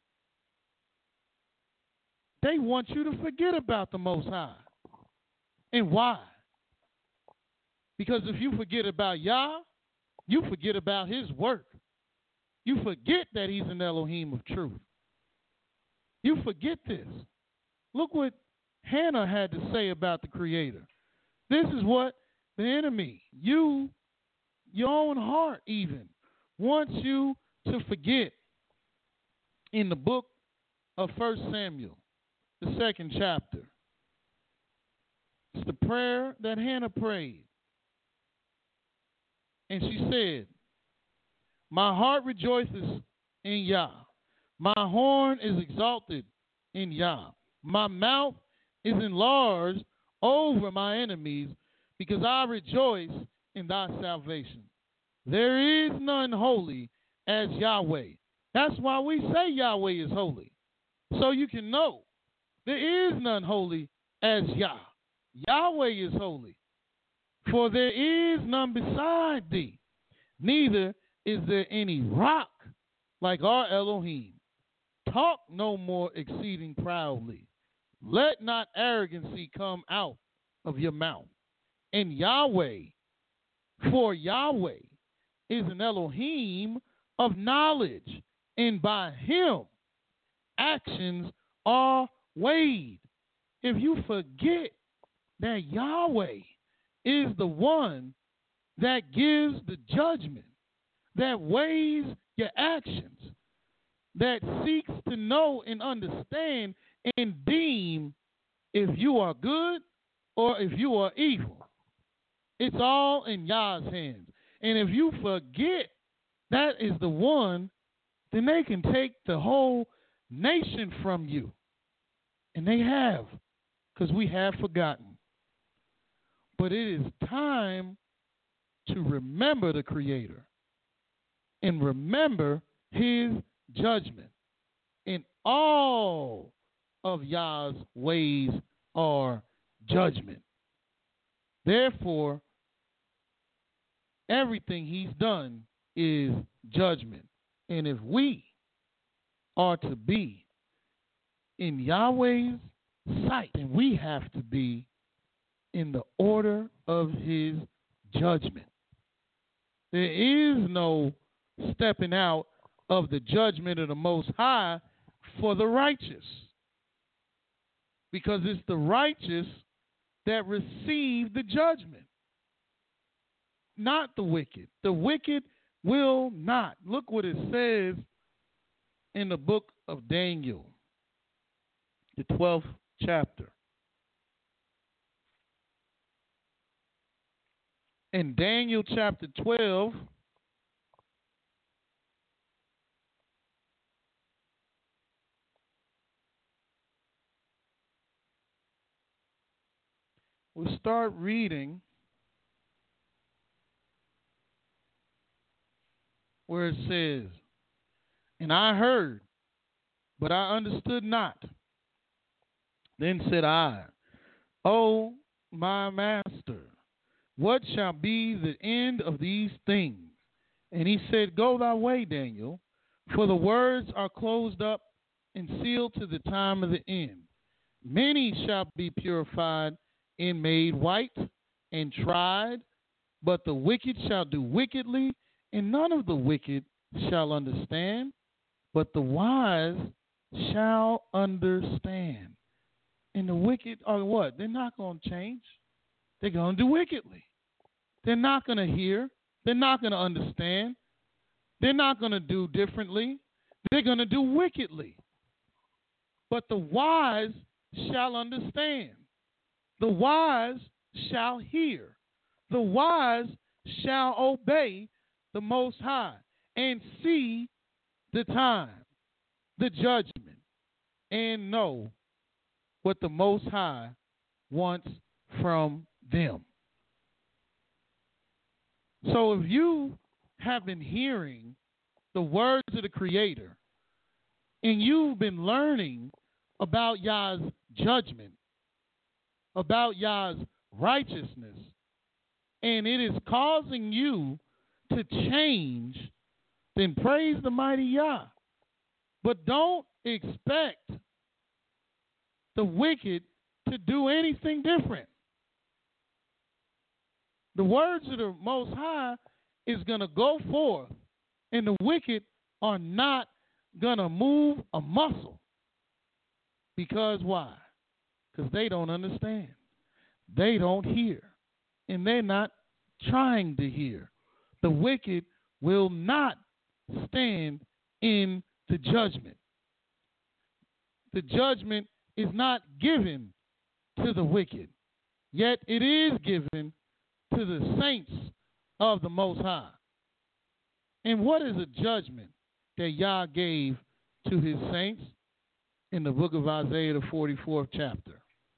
Speaker 5: They want you to forget about the Most High. And why? Because if you forget about Yah, you forget about his work. You forget that he's an Elohim of truth. You forget this. Look what Hannah had to say about the Creator. This is what the enemy, you, your own heart even, wants you to forget. In the book of 1 Samuel, the 2nd chapter, it's the prayer that Hannah prayed. And she said, "My heart rejoices in Yah. My horn is exalted in Yah. My mouth is enlarged over my enemies, because I rejoice in thy salvation. There is none holy as Yahweh." That's why we say Yahweh is holy. So you can know there is none holy as Yah. Yahweh is holy. For there is none beside thee, neither is there any rock like our Elohim. Talk no more exceeding proudly. Let not arrogancy come out of your mouth. And Yahweh, for Yahweh is an Elohim of knowledge, and by him actions are weighed. If you forget that Yahweh is the one that gives the judgment, that weighs your actions, that seeks to know and understand and deem if you are good or if you are evil. It's all in Yah's hands. And if you forget that is the one, then they can take the whole nation from you. And they have, because we have forgotten. But it is time to remember the Creator and remember his judgment. And all of Yah's ways are judgment. Therefore, everything he's done is judgment. And if we are to be in Yahweh's sight, then we have to be in the order of his judgment. There is no stepping out of the judgment of the Most High for the righteous, because it's the righteous that receive the judgment, not the wicked. The wicked will not. Look what it says in the book of Daniel, the 12th chapter. In Daniel chapter 12, we'll start reading where it says, "And I heard, but I understood not. Then said I, O my master, what shall be the end of these things? And he said, Go thy way, Daniel, for the words are closed up and sealed to the time of the end. Many shall be purified and made white and tried, but the wicked shall do wickedly, and none of the wicked shall understand, but the wise shall understand." And the wicked are what? They're not going to change. They're going to do wickedly. They're not going to hear. They're not going to understand. They're not going to do differently. They're going to do wickedly. But the wise shall understand. The wise shall hear. The wise shall obey the Most High and see the time, the judgment, and know what the Most High wants from them. So if you have been hearing the words of the Creator and you've been learning about Yah's judgment, about Yah's righteousness, and it is causing you to change, then praise the mighty Yah. But don't expect the wicked to do anything different. The words of the Most High is going to go forth, and the wicked are not going to move a muscle. Because why? Because they don't understand. They don't hear, and they're not trying to hear. The wicked will not stand in the judgment. The judgment is not given to the wicked, yet it is given to the saints of the Most High. And what is a judgment that Yah gave to his saints? In the book of Isaiah, the 44th chapter.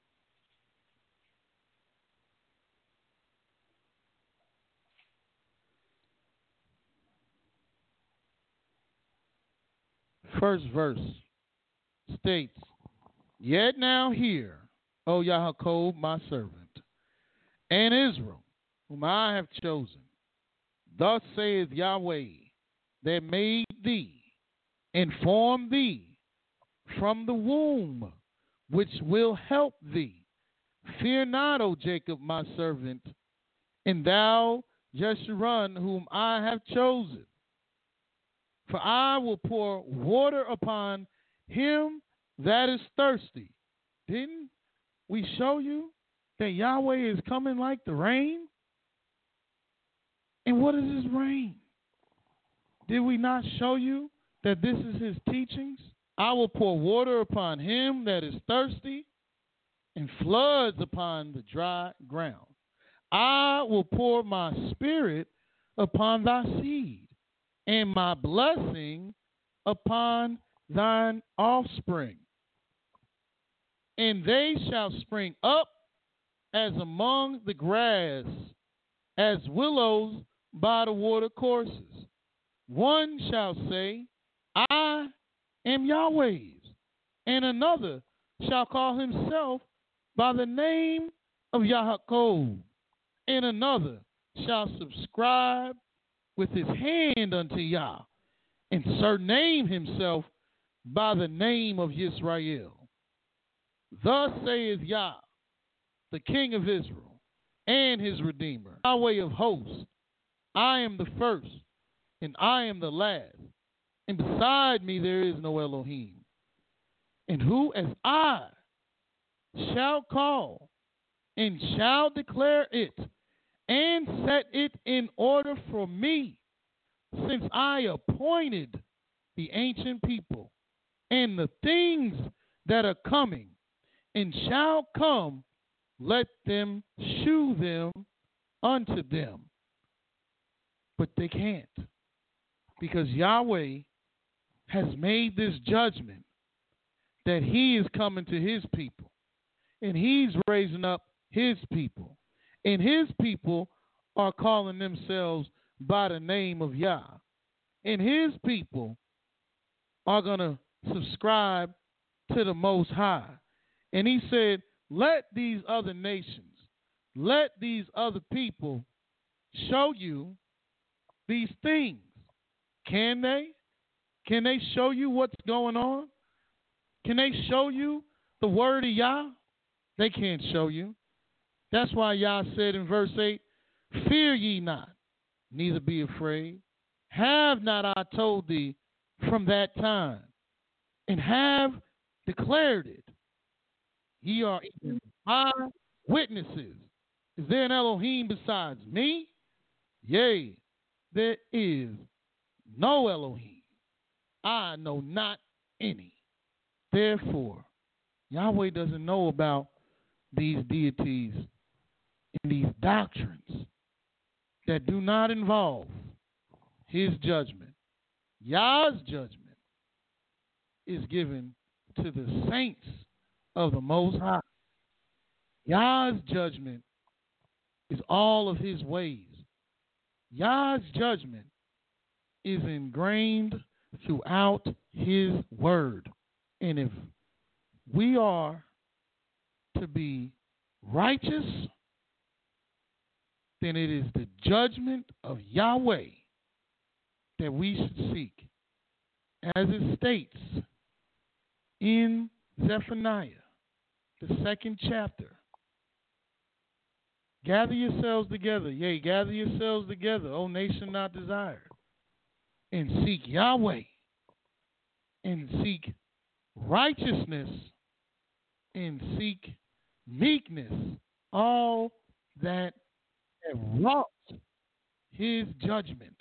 Speaker 5: First verse states, "Yet now hear, O Yaakov, my servant, and Israel, whom I have chosen. Thus saith Yahweh, that made thee and formed thee from the womb, which will help thee. Fear not, O Jacob, my servant, and thou, Jeshurun, whom I have chosen. For I will pour water upon him that is thirsty." Didn't we show you that Yahweh is coming like the rain? And what is his rain? Did we not show you that this is his teachings? "I will pour water upon him that is thirsty, and floods upon the dry ground. I will pour my spirit upon thy seed, and my blessing upon thine offspring. And they shall spring up as among the grass, as willows by the water courses. One shall say, I am Yahweh's, and another shall call himself by the name of Yaakov, and another shall subscribe with his hand unto Yah, and surname himself by the name of Yisrael. Thus saith Yah, the King of Israel, and his Redeemer, Yahweh of hosts, I am the first, and I am the last, and beside me there is no Elohim. And who as I shall call, and shall declare it, and set it in order for me, since I appointed the ancient people, and the things that are coming, and shall come, let them shew them unto them. But they can't, because Yahweh has made this judgment that he is coming to his people, and he's raising up his people. And his people are calling themselves by the name of Yah. And his people are going to subscribe to the Most High. And he said, let these other nations, let these other people show you these things. Can they? Can they show you what's going on? Can they show you the word of Yah? They can't show you. That's why Yah said in verse 8, fear ye not, neither be afraid. Have not I told thee from that time, and have declared it? Ye are even my witnesses. Is there an Elohim besides me? Yea, there is no Elohim. I know not any. Therefore, Yahweh doesn't know about these deities and these doctrines that do not involve his judgment. Yah's judgment is given to the saints of the Most High. Yah's judgment is all of his ways. Yah's judgment is ingrained throughout his word. And if we are to be righteous, then it is the judgment of Yahweh that we should seek. As it states in Zephaniah, the 2nd chapter, gather yourselves together, yea, gather yourselves together, O nation not desired, and seek Yahweh, and seek righteousness, and seek meekness, all that have wrought his judgment.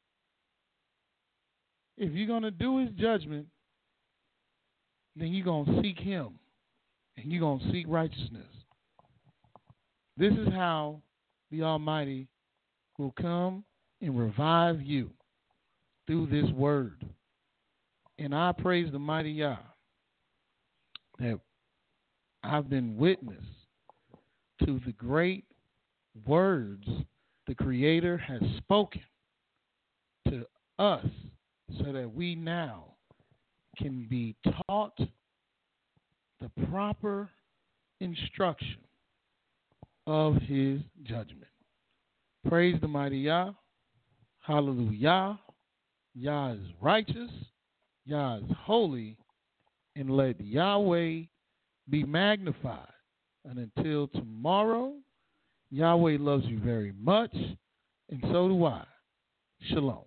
Speaker 5: If you're going to do his judgment, then you're going to seek him, and you're going to seek righteousness. This is how the Almighty will come and revive you through this word. And I praise the mighty Yah that I've been witness to the great words the Creator has spoken to us so that we now can be taught the proper instruction of his judgment. Praise the mighty Yah. Hallelujah. Yah is righteous. Yah is holy. And let Yahweh be magnified. And until tomorrow, Yahweh loves you very much, and so do I. Shalom.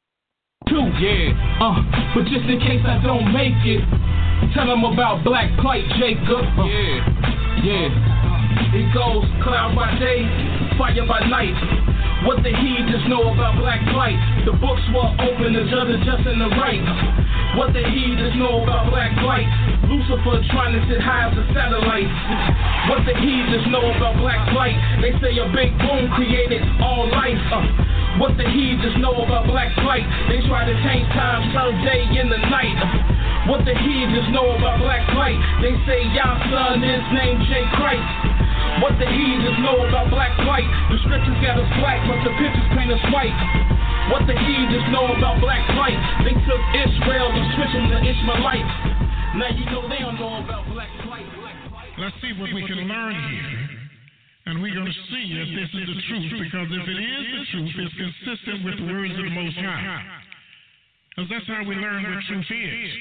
Speaker 3: But just in case I don't make it, tell them about Black Plight, Jacob. It goes cloud by day, fire by night. What the heathens know about Black Plight? The books were open, the judge is just in the right. What the heathens know about Black Plight? Lucifer trying to sit high as a satellite. What the heathens know about Black Plight? They say a big boom created all life. What the heathens know about Black Plight? They try to change time, turn day in the night. What the heathens know about Black Plight? They say Yah's son is named J. Christ. What the heathens know about Black Plight? The scriptures got us black, but the pictures paint us white. What the heathens know about Black Plight? They took Israel and switched them to Ishmaelites. Now you know they don't know about Black Plight.
Speaker 6: Let's see what we can learn here. And we're going to see if this is the truth, because if it is the truth, it's consistent with the words of the Most High. Because that's how we learn what truth is.